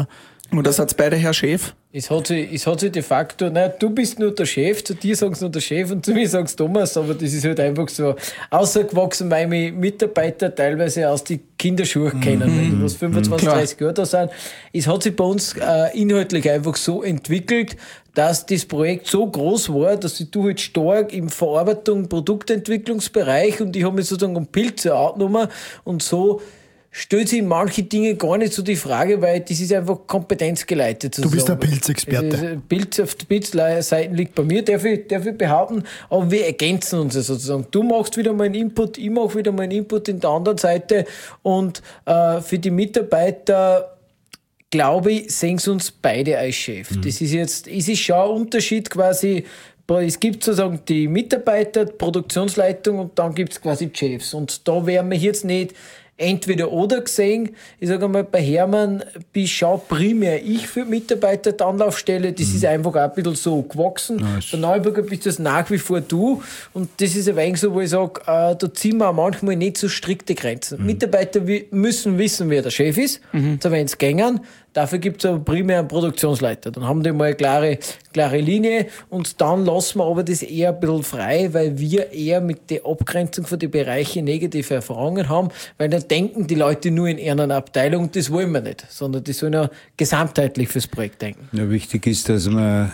Oder seid beide Herr Chef? Es hat sich de facto, du bist nur der Chef, zu dir sagen sie nur der Chef und zu mir sagen sie Thomas, aber das ist halt einfach so ausgewachsen, weil mich Mitarbeiter teilweise aus die Kinderschuhe kennen, die was 25, 30 Jahre da sind. Es hat sich bei uns inhaltlich einfach so entwickelt, dass das Projekt so groß war, dass ich halt stark im Verarbeitung, Produktentwicklungsbereich und ich habe mich sozusagen um Pilze angenommen und so stellt sich manche Dinge gar nicht so die Frage, weil das ist einfach kompetenzgeleitet. Du bist der Pilzexperte. Pilz auf der Pilzseite liegt bei mir, darf ich behaupten, aber wir ergänzen uns sozusagen. Du machst wieder mal einen Input, ich mache wieder mal einen Input in der anderen Seite und für die Mitarbeiter, glaube ich, sehen sie uns beide als Chef. Das ist jetzt, es ist schon ein Unterschied quasi. Es gibt sozusagen die Mitarbeiter, die Produktionsleitung und dann gibt es quasi Chefs. Und da werden wir jetzt nicht entweder oder gesehen. Ich sage einmal, bei Hermann bin schon primär ich für Mitarbeiter die Anlaufstelle. Das ist einfach auch ein bisschen so gewachsen. Nice. Bei Neuburger bist das nach wie vor du. Und das ist ein wenig so, wo ich sage, da ziehen wir auch manchmal nicht so strikte Grenzen. Mitarbeiter müssen wissen, wer der Chef ist. So wenn es gängen. Dafür gibt es aber primär einen Produktionsleiter. Dann haben die mal eine klare Linie und dann lassen wir aber das eher ein bisschen frei, weil wir eher mit der Abgrenzung von den Bereichen negative Erfahrungen haben, weil dann denken die Leute nur in einer Abteilung, das wollen wir nicht, sondern die sollen ja gesamtheitlich fürs Projekt denken. Ja, wichtig ist, dass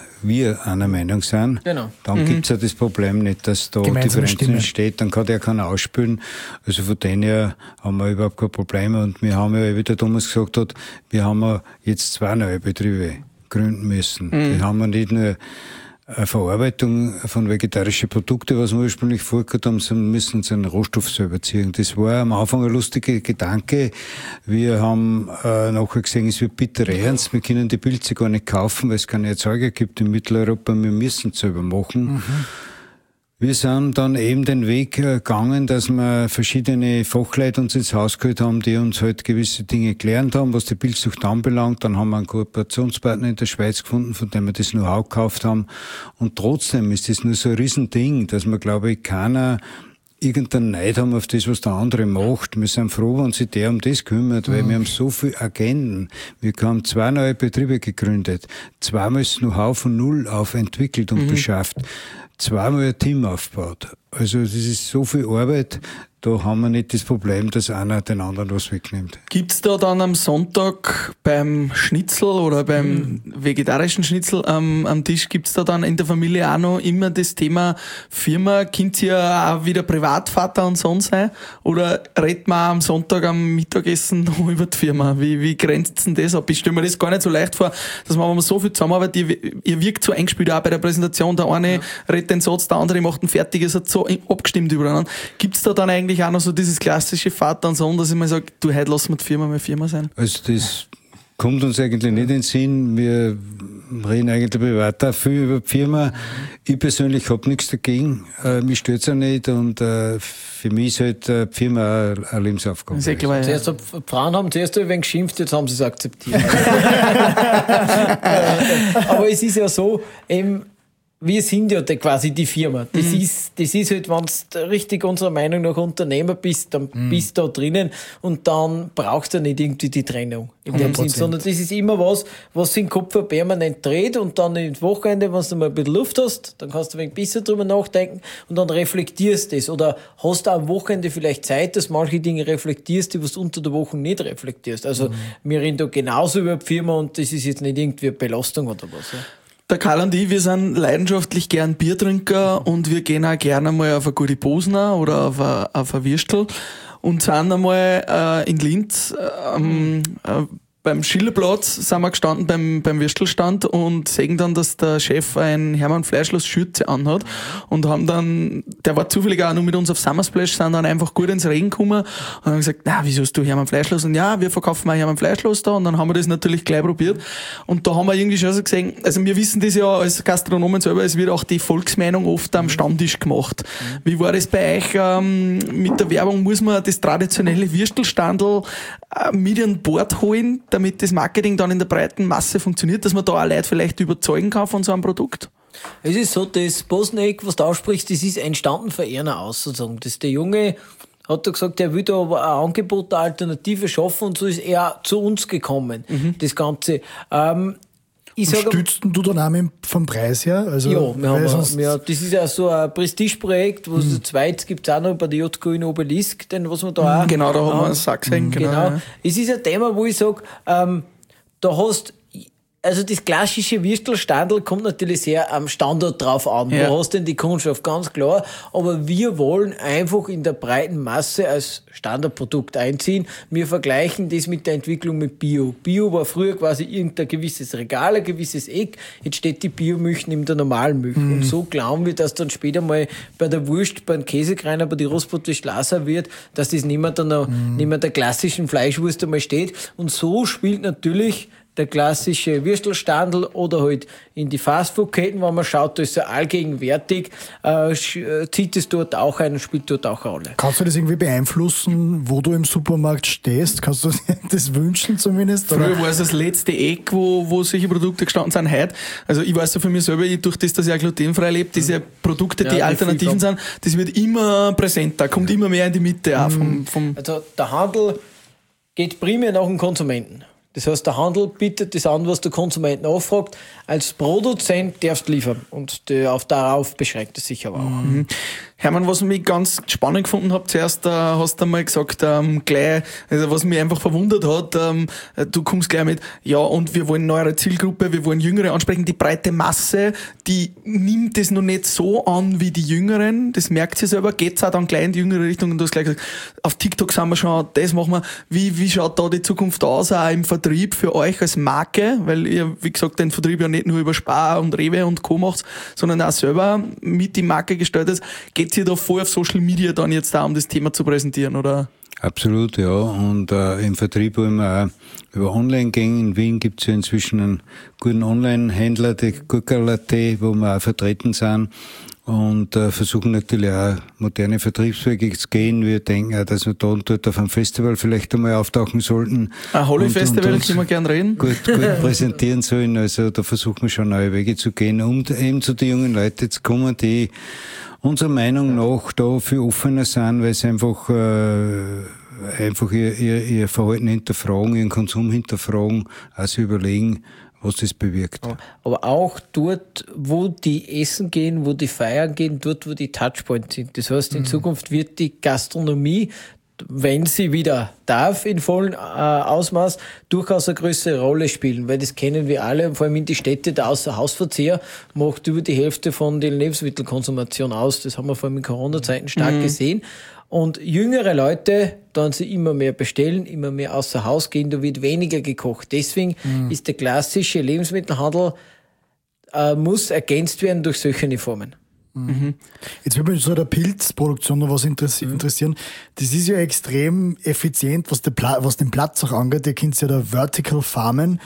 wir einer Meinung sind. Genau. Dann gibt's ja das Problem nicht, dass da Differenzen entsteht, dann kann der keiner ausspülen. Also von denen her haben wir überhaupt kein Problem und wir haben ja, wie der Thomas gesagt hat, wir haben jetzt 2 neue Betriebe gründen müssen. Die haben wir nicht nur eine Verarbeitung von vegetarischen Produkten, was wir ursprünglich vorgehabt haben, sondern müssen einen Rohstoff selber ziehen. Das war am Anfang ein lustiger Gedanke. Wir haben nachher gesehen, es wird bitter ernst. Wir können die Pilze gar nicht kaufen, weil es keine Erzeuger gibt in Mitteleuropa. Wir müssen es selber machen. Wir sind dann eben den Weg gegangen, dass wir verschiedene Fachleute uns ins Haus geholt haben, die uns halt gewisse Dinge gelernt haben, was die Pilzzucht anbelangt. Dann haben wir einen Kooperationspartner in der Schweiz gefunden, von dem wir das Know-how gekauft haben. Und trotzdem ist das nur so ein Riesending, dass wir, glaube ich, keiner irgendeinen Neid haben auf das, was der andere macht. Wir sind froh, wenn sich der um das kümmert, weil wir haben so viele Agenden. Wir haben 2 neue Betriebe gegründet, 2-mal das Know-how von null auf entwickelt und beschafft, 2-mal ein Team aufgebaut. Also das ist so viel Arbeit, da haben wir nicht das Problem, dass einer den anderen was wegnimmt. Gibt's da dann am Sonntag beim Schnitzel oder beim vegetarischen Schnitzel am Tisch, gibt's da dann in der Familie auch noch immer das Thema Firma? Könnt ihr auch wieder Privatvater und Sohn sein? Oder redet man am Sonntag am Mittagessen noch über die Firma? Wie grenzt denn das ab? Ich stelle mir das gar nicht so leicht vor, dass man, wenn man so viel zusammenarbeitet, ihr wirkt so eingespielt auch bei der Präsentation, der eine redet den Satz, der andere macht ihn fertig, es hat so abgestimmt übereinander. Gibt's da dann eigentlich auch noch so dieses klassische Vater und Sohn, dass ich mal sage, du, heute lassen wir die Firma mal Firma sein? Also das kommt uns eigentlich nicht in den Sinn. Wir reden eigentlich privat auch viel über die Firma. Ich persönlich habe nichts dagegen. Mich stört es auch nicht und für mich ist halt die Firma auch eine Lebensaufgabe. Sehr klar, ja. Frauen haben zuerst ein wenig geschimpft, jetzt haben sie es akzeptiert. Aber es ist ja so, wir sind ja quasi die Firma. Das ist halt, wenn du richtig unserer Meinung nach Unternehmer bist, dann bist du da drinnen und dann brauchst du nicht irgendwie die Trennung in dem Sinn, sondern das ist immer was den Kopf permanent dreht und dann ins Wochenende, wenn du mal ein bisschen Luft hast, dann kannst du ein wenig besser drüber nachdenken und dann reflektierst du das oder hast du am Wochenende vielleicht Zeit, dass manche Dinge reflektierst, die was du unter der Woche nicht reflektierst. Also wir reden da genauso über die Firma und das ist jetzt nicht irgendwie eine Belastung oder was. Ja. Der Karl und ich, wir sind leidenschaftlich gern Biertrinker und wir gehen auch gerne mal auf eine gute Posner oder auf ein Würstel und sind einmal in Linz beim Schillerplatz sind wir gestanden beim Würstelstand und sehen dann, dass der Chef ein Hermann Fleischlos Schürze anhat und haben dann, der war zufällig auch noch mit uns auf Summersplash, sind dann einfach gut ins Regen gekommen und haben gesagt, na, wieso hast du Hermann Fleischlos? Und ja, wir verkaufen auch Hermann Fleischlos da und dann haben wir das natürlich gleich probiert und da haben wir irgendwie schon so gesehen, also wir wissen das ja als Gastronomen selber, es wird auch die Volksmeinung oft am Stammtisch gemacht. Wie war das bei euch mit der Werbung? Muss man das traditionelle Würstelstandl mit an Bord holen, damit das Marketing dann in der breiten Masse funktioniert, dass man da auch Leute vielleicht überzeugen kann von so einem Produkt? Es ist so, das Bosneck, was du aussprichst, das ist entstanden von einer aus, sozusagen. Das ist der junge hat er gesagt, er will da aber ein Angebot, eine Alternative schaffen und so ist er zu uns gekommen, das Ganze. Stützt du dann auch vom Preis her? Also, ja, das ist ja so ein Prestigeprojekt, wo es zu zweit gibt es auch noch bei der JK in Obelisk, den, was wir da auch... Genau, da haben wir einen Sack gesehen. Genau. Ja. Es ist ein Thema, wo ich sage, da hast... Also das klassische Würstelstandl kommt natürlich sehr am Standort drauf an. Ja. Du hast denn die Kundschaft, ganz klar. Aber wir wollen einfach in der breiten Masse als Standardprodukt einziehen. Wir vergleichen das mit der Entwicklung mit Bio. Bio war früher quasi irgendein gewisses Regal, ein gewisses Eck. Jetzt steht die Biomilch neben der normalen Milch. Und so glauben wir, dass dann später mal bei der Wurst, beim Käsekreiner, bei der Rostbratwurst Laser wird, dass das neben der klassischen Fleischwurst einmal steht. Und so spielt natürlich der klassische Würstelstandl oder halt in die Fastfood-Ketten, wenn man schaut, da ist er allgegenwärtig, zieht es dort auch ein und spielt dort auch eine Rolle. Kannst du das irgendwie beeinflussen, wo du im Supermarkt stehst? Kannst du das wünschen zumindest? Früher war es das letzte Eck, wo solche Produkte gestanden sind. Heute, also ich weiß ja für mich selber, durch das, dass ich auch glutenfrei lebe, diese Produkte, die Alternativen sind, das wird immer präsenter, kommt immer mehr in die Mitte auch vom Also der Handel geht primär nach dem Konsumenten. Das heißt, der Handel bietet das an, was der Konsument nachfragt. Als Produzent darfst du liefern. Und darauf beschränkt es sich aber auch. Hermann, was mich ganz spannend gefunden habe, zuerst hast du einmal gesagt, gleich, also was mich einfach verwundert hat, du kommst gleich mit, ja, und wir wollen neuere Zielgruppe, wir wollen Jüngere ansprechen. Die breite Masse, die nimmt das noch nicht so an wie die Jüngeren. Das merkt sie selber, geht's auch dann gleich in die jüngere Richtung. Und du hast gleich gesagt, auf TikTok sind wir schon, das machen wir. Wie schaut da die Zukunft aus, auch im Vertrieb für euch als Marke? Weil ihr, wie gesagt, den Vertrieb ja nicht nur über Spar und Rewe und Co. macht, sondern auch selber mit die Marke gestaltet. Geht ihr da voll auf Social Media dann jetzt da, um das Thema zu präsentieren, oder? Absolut, ja. Und im Vertrieb wollen wir auch über Online-Gänge. In Wien gibt es ja inzwischen einen guten Online-Händler, die Gurkerl.at, wo wir auch vertreten sind. Und versuchen natürlich auch moderne Vertriebswege zu gehen. Wir denken auch, dass wir da und dort auf einem Festival vielleicht einmal auftauchen sollten. Ein Holly-Festival, können wir gerne reden. Gut präsentieren sollen. Also da versuchen wir schon neue Wege zu gehen, um eben zu den jungen Leuten zu kommen, die unserer Meinung nach da viel offener sind, weil sie einfach ihr Verhalten hinterfragen, ihren Konsum hinterfragen, also überlegen, was das bewirkt. Aber auch dort, wo die essen gehen, wo die feiern gehen, dort, wo die Touchpoints sind. Das heißt, in Zukunft wird die Gastronomie, wenn sie wieder darf, in vollem Ausmaß, durchaus eine größere Rolle spielen, weil das kennen wir alle, vor allem in die Städte, der Außerhausverzehr macht über die Hälfte von der Lebensmittelkonsumation aus. Das haben wir vor allem in Corona-Zeiten stark gesehen. Und jüngere Leute, dann sie immer mehr bestellen, immer mehr außer Haus gehen, da wird weniger gekocht. Deswegen ist der klassische Lebensmittelhandel, muss ergänzt werden durch solche Formen. Jetzt würde mich so der Pilzproduktion noch was interessieren. Das ist ja extrem effizient, was den Platz auch angeht. Ihr kennt ja da Vertical Farmen.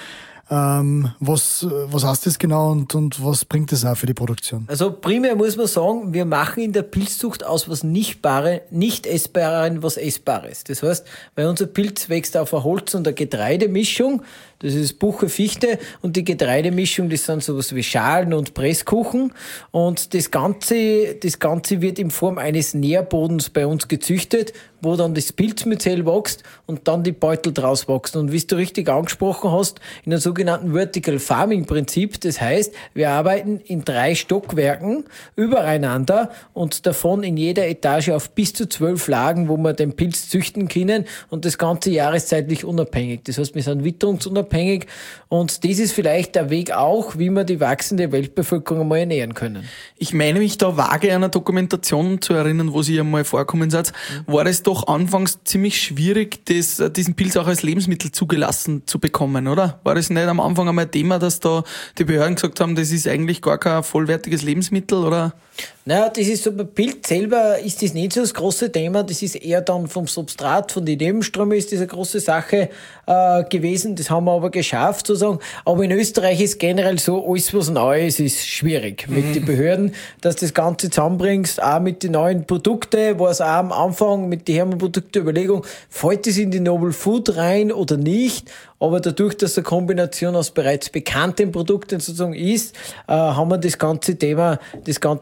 Was heißt das genau und was bringt das auch für die Produktion? Also primär muss man sagen, wir machen in der Pilzzucht aus was nicht Essbaren was Essbares. Das heißt, weil unser Pilz wächst auf einer Holz- und einer Getreidemischung, das ist Buche, Fichte, und die Getreidemischung, das sind sowas wie Schalen und Presskuchen, und das Ganze wird in Form eines Nährbodens bei uns gezüchtet, wo dann das Pilzmyzel wächst und dann die Beutel draus wachsen. Und wie du richtig angesprochen hast, in einem sogenannten Vertical Farming Prinzip, das heißt, wir arbeiten in 3 Stockwerken übereinander und davon in jeder Etage auf bis zu 12 Lagen, wo wir den Pilz züchten können, und das Ganze jahreszeitlich unabhängig. Das heißt, wir sind witterungsunabhängig, und das ist vielleicht der Weg auch, wie wir die wachsende Weltbevölkerung einmal ernähren können. Ich meine mich da vage an eine Dokumentation zu erinnern, wo Sie einmal vorkommen seid. War es doch anfangs ziemlich schwierig, diesen Pilz auch als Lebensmittel zugelassen zu bekommen, oder? War das nicht am Anfang einmal ein Thema, dass da die Behörden gesagt haben, das ist eigentlich gar kein vollwertiges Lebensmittel, oder? Naja, das ist so, bei Pilz selber ist das nicht so das große Thema, das ist eher dann vom Substrat, von den Nebenströmen ist das eine große Sache gewesen, das haben wir aber geschafft sozusagen, aber in Österreich ist generell so, alles was neu ist schwierig mit den Behörden, dass das Ganze zusammenbringst, auch mit den neuen Produkten, war es auch am Anfang mit der Hermann-Produkte-Überlegung, fällt es in die Novel Food rein oder nicht, aber dadurch, dass es eine Kombination aus bereits bekannten Produkten sozusagen ist, haben wir das ganze Thema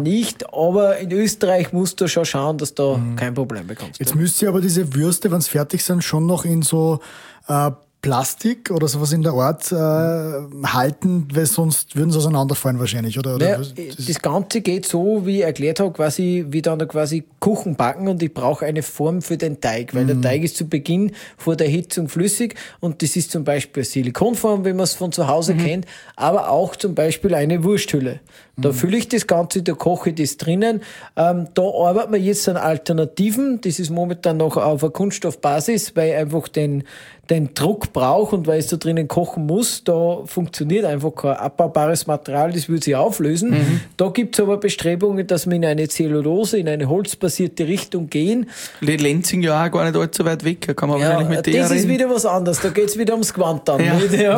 nicht, aber in Österreich musst du schon schauen, dass du kein Problem bekommst. Jetzt müsst ihr aber diese Würste, wenn sie fertig sind, schon noch in so Plastik oder sowas in der Art halten, weil sonst würden sie auseinanderfallen wahrscheinlich, oder? Naja, das Ganze geht so, wie ich erklärt habe, quasi wie dann quasi Kuchen backen, und ich brauche eine Form für den Teig, weil der Teig ist zu Beginn vor der Erhitzung flüssig, und das ist zum Beispiel eine Silikonform, wie man es von zu Hause kennt, aber auch zum Beispiel eine Wursthülle. Da fülle ich das Ganze, da koche ich das drinnen. Da arbeiten wir jetzt an Alternativen. Das ist momentan noch auf einer Kunststoffbasis, weil ich einfach den Druck brauche und weil es da drinnen kochen muss. Da funktioniert einfach kein abbaubares Material, das würde sich auflösen. Da gibt es aber Bestrebungen, dass wir in eine Zellulose, in eine holzbasierte Richtung gehen. Lenzing ja auch gar nicht allzu weit weg, da kann man wahrscheinlich mit der das reden. ist wieder was anderes, da geht es wieder ums Gewand dann.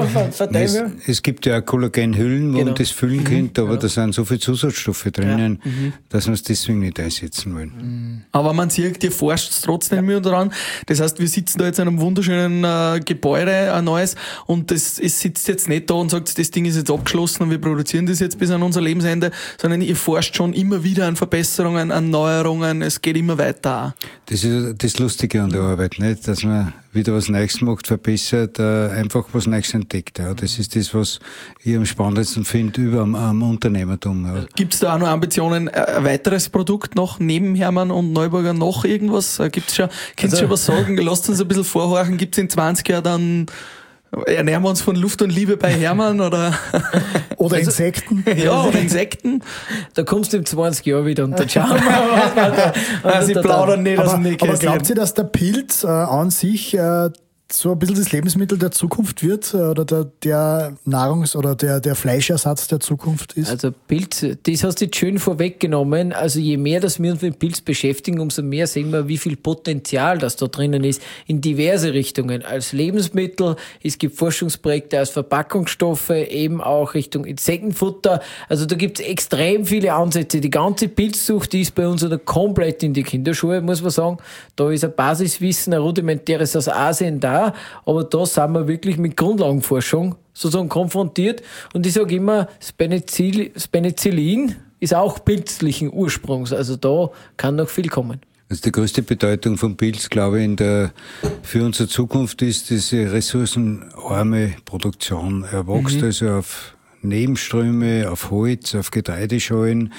Es gibt ja auch Kollagenhüllen, wo man das füllen könnte, aber da sind so viele Zusatzstoffe drinnen, dass wir es deswegen nicht einsetzen wollen. Aber man sieht, ihr forscht trotzdem immer daran. Das heißt, wir sitzen da jetzt in einem wunderschönen Gebäude, ein neues, und es sitzt jetzt nicht da und sagt, das Ding ist jetzt abgeschlossen und wir produzieren das jetzt bis an unser Lebensende, sondern ihr forscht schon immer wieder an Verbesserungen, an Neuerungen, es geht immer weiter. Das ist das Lustige an der Arbeit, nicht? Dass man wieder was Neues macht, verbessert, einfach was Neues entdeckt. Ja. Das ist das, was ich am spannendsten finde am Unternehmertum. Ja. Gibt es da auch noch Ambitionen, ein weiteres Produkt noch neben Hermann und Neuburger noch irgendwas? Gibt's schon, kannst du schon was sagen? Lasst uns ein bisschen vorhorchen. Gibt es in 20 Jahren dann, ernähren wir uns von Luft und Liebe bei Hermann oder? Oder Insekten? Ja, oder Insekten. Da kommst du in 20 Jahren wieder und dann schauen wir, was Sie plaudern nicht aus dem Aber glaubt ihr, dass der Pilz an sich so ein bisschen das Lebensmittel der Zukunft wird oder der Nahrungs- oder der Fleischersatz der Zukunft ist? Also Pilz, das hast du jetzt schön vorweggenommen. Also je mehr, dass wir uns mit Pilz beschäftigen, umso mehr sehen wir, wie viel Potenzial das da drinnen ist, in diverse Richtungen. Als Lebensmittel, es gibt Forschungsprojekte als Verpackungsstoffe, eben auch Richtung Insektenfutter. Also da gibt es extrem viele Ansätze. Die ganze Pilzzucht, die ist bei uns oder komplett in die Kinderschule, muss man sagen. Da ist ein Basiswissen, ein rudimentäres aus Asien da. Aber da sind wir wirklich mit Grundlagenforschung sozusagen konfrontiert. Und ich sage immer, das Penicillin ist auch pilzlichen Ursprungs. Also da kann noch viel kommen. Also die größte Bedeutung von Pilz, glaube ich, für unsere Zukunft ist diese ressourcenarme Produktion. Er wächst also auf Nebenströme, auf Holz, auf Getreideschalen.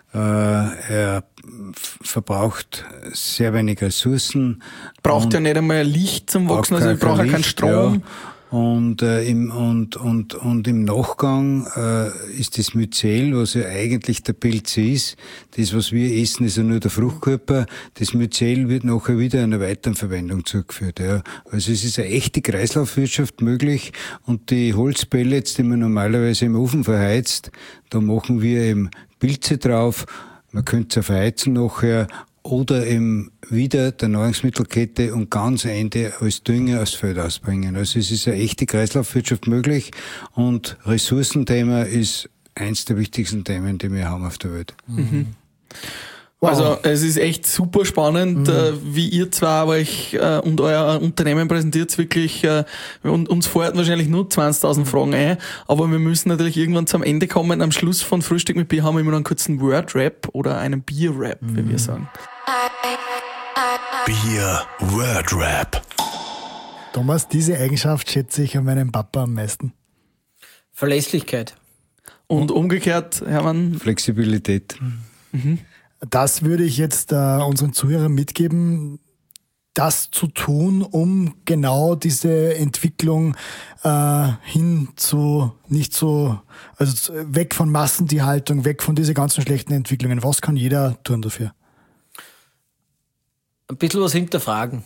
Er verbraucht sehr wenig Ressourcen. Braucht ja nicht einmal Licht zum Wachsen, also ich brauche ja keinen Strom. Ja. Und im Nachgang ist das Myzel, was ja eigentlich der Pilz ist, das, was wir essen, ist ja nur der Fruchtkörper. Das Myzel wird nachher wieder einer weiteren Verwendung zugeführt. Ja. Also es ist eine echte Kreislaufwirtschaft möglich, und die Holzpellets, die man normalerweise im Ofen verheizt, da machen wir eben Pilze drauf. Man könnte es ja verheizen nachher oder eben wieder der Nahrungsmittelkette und ganz am Ende als Dünger aufs Feld ausbringen. Also es ist eine echte Kreislaufwirtschaft möglich, und Ressourcenthema ist eins der wichtigsten Themen, die wir haben auf der Welt. Wow. Also es ist echt super spannend, wie ihr zwei euch und euer Unternehmen präsentiert. Wirklich, uns fallen wahrscheinlich nur 20.000 Fragen ein, aber wir müssen natürlich irgendwann zum Ende kommen. Am Schluss von Frühstück mit Bier haben wir immer noch einen kurzen Word-Rap oder einen Bier-Rap, wie wir sagen. Bier-Word-Rap. Thomas, diese Eigenschaft schätze ich an meinem Papa am meisten. Verlässlichkeit. Und umgekehrt, Hermann? Flexibilität. Das würde ich jetzt unseren Zuhörern mitgeben, das zu tun, um genau diese Entwicklung hin zu, nicht so, also weg von Massentierhaltung, weg von diesen ganzen schlechten Entwicklungen. Was kann jeder tun dafür? Ein bisschen was hinterfragen.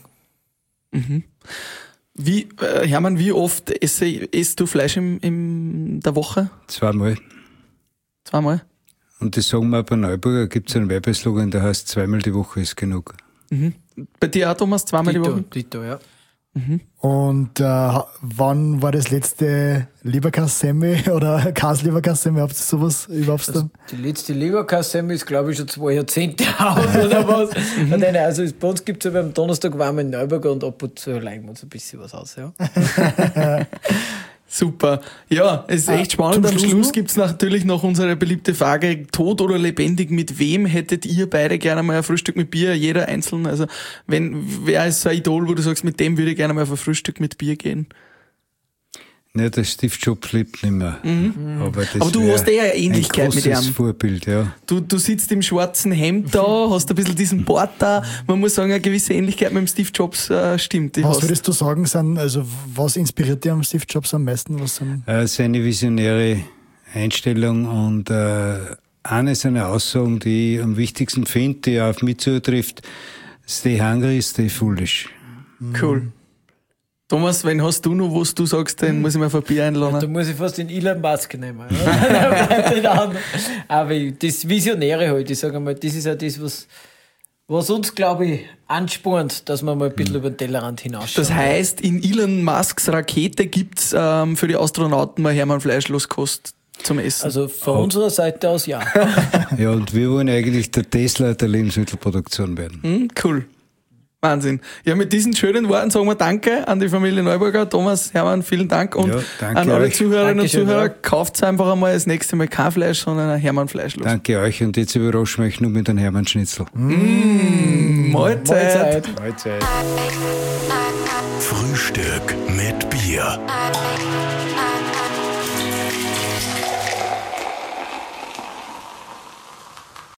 Hermann, wie oft isst du Fleisch in der Woche? 2-mal. 2-mal? Und das sagen wir auch bei Neuburger, gibt es einen Werbeslogan, der heißt 2-mal die Woche ist genug. Bei dir auch, Thomas, 2-mal die Woche? Dito, ja. Und wann war das letzte Leberkassemmel oder Kasleberkassemmel? Habt ihr sowas überhaupt dann? Die letzte Leberkassemmel ist, glaube ich, schon 2 Jahrzehnte aus oder was. Also bei uns gibt es ja am Donnerstag warmen Neuburger und ab und zu leihen wir uns ein bisschen was aus. Ja. Super. Ja, es ist echt spannend. Am Schluss gibt's natürlich noch unsere beliebte Frage, tot oder lebendig, mit wem hättet ihr beide gerne mal ein Frühstück mit Bier, jeder einzeln? Also wer ist so ein Idol, wo du sagst, mit dem würde ich gerne mal auf ein Frühstück mit Bier gehen? Ne, der Steve Jobs lebt nicht mehr. Aber du hast ja eine Ähnlichkeit mit ihm. Ein Vorbild, ja. Du sitzt im schwarzen Hemd da, hast ein bisschen diesen Bart da. Man muss sagen, eine gewisse Ähnlichkeit mit dem Steve Jobs stimmt. Was würdest du sagen, was inspiriert dich am Steve Jobs am meisten? Seine visionäre Einstellung und eine seiner Aussagen, die ich am wichtigsten finde, die auf mich zutrifft: Stay hungry, stay foolish. Cool. Thomas, wenn hast du noch, was du sagst, dann muss ich mir ein Bier einladen. Da muss ich fast den Elon Musk nehmen. Aber das Visionäre halt, ich sage mal, das ist ja das, was uns, glaube ich, anspornt, dass man mal ein bisschen über den Tellerrand hinausschaut. Das heißt, in Elon Musks Rakete gibt's für die Astronauten mal Hermann Fleischloskost zum Essen. Also von unserer Seite aus ja. Ja, und wir wollen eigentlich der Tesla der Lebensmittelproduktion werden. Cool. Wahnsinn. Ja, mit diesen schönen Worten sagen wir Danke an die Familie Neuburger. Thomas, Hermann, vielen Dank. Und an alle Zuhörerinnen und Zuhörer, kauft einfach einmal das nächste Mal kein Fleisch, sondern ein Hermann Fleischlos. Danke euch, und jetzt überraschen wir euch nur mit einem Hermann Schnitzel. Mahlzeit. Frühstück mit Bier.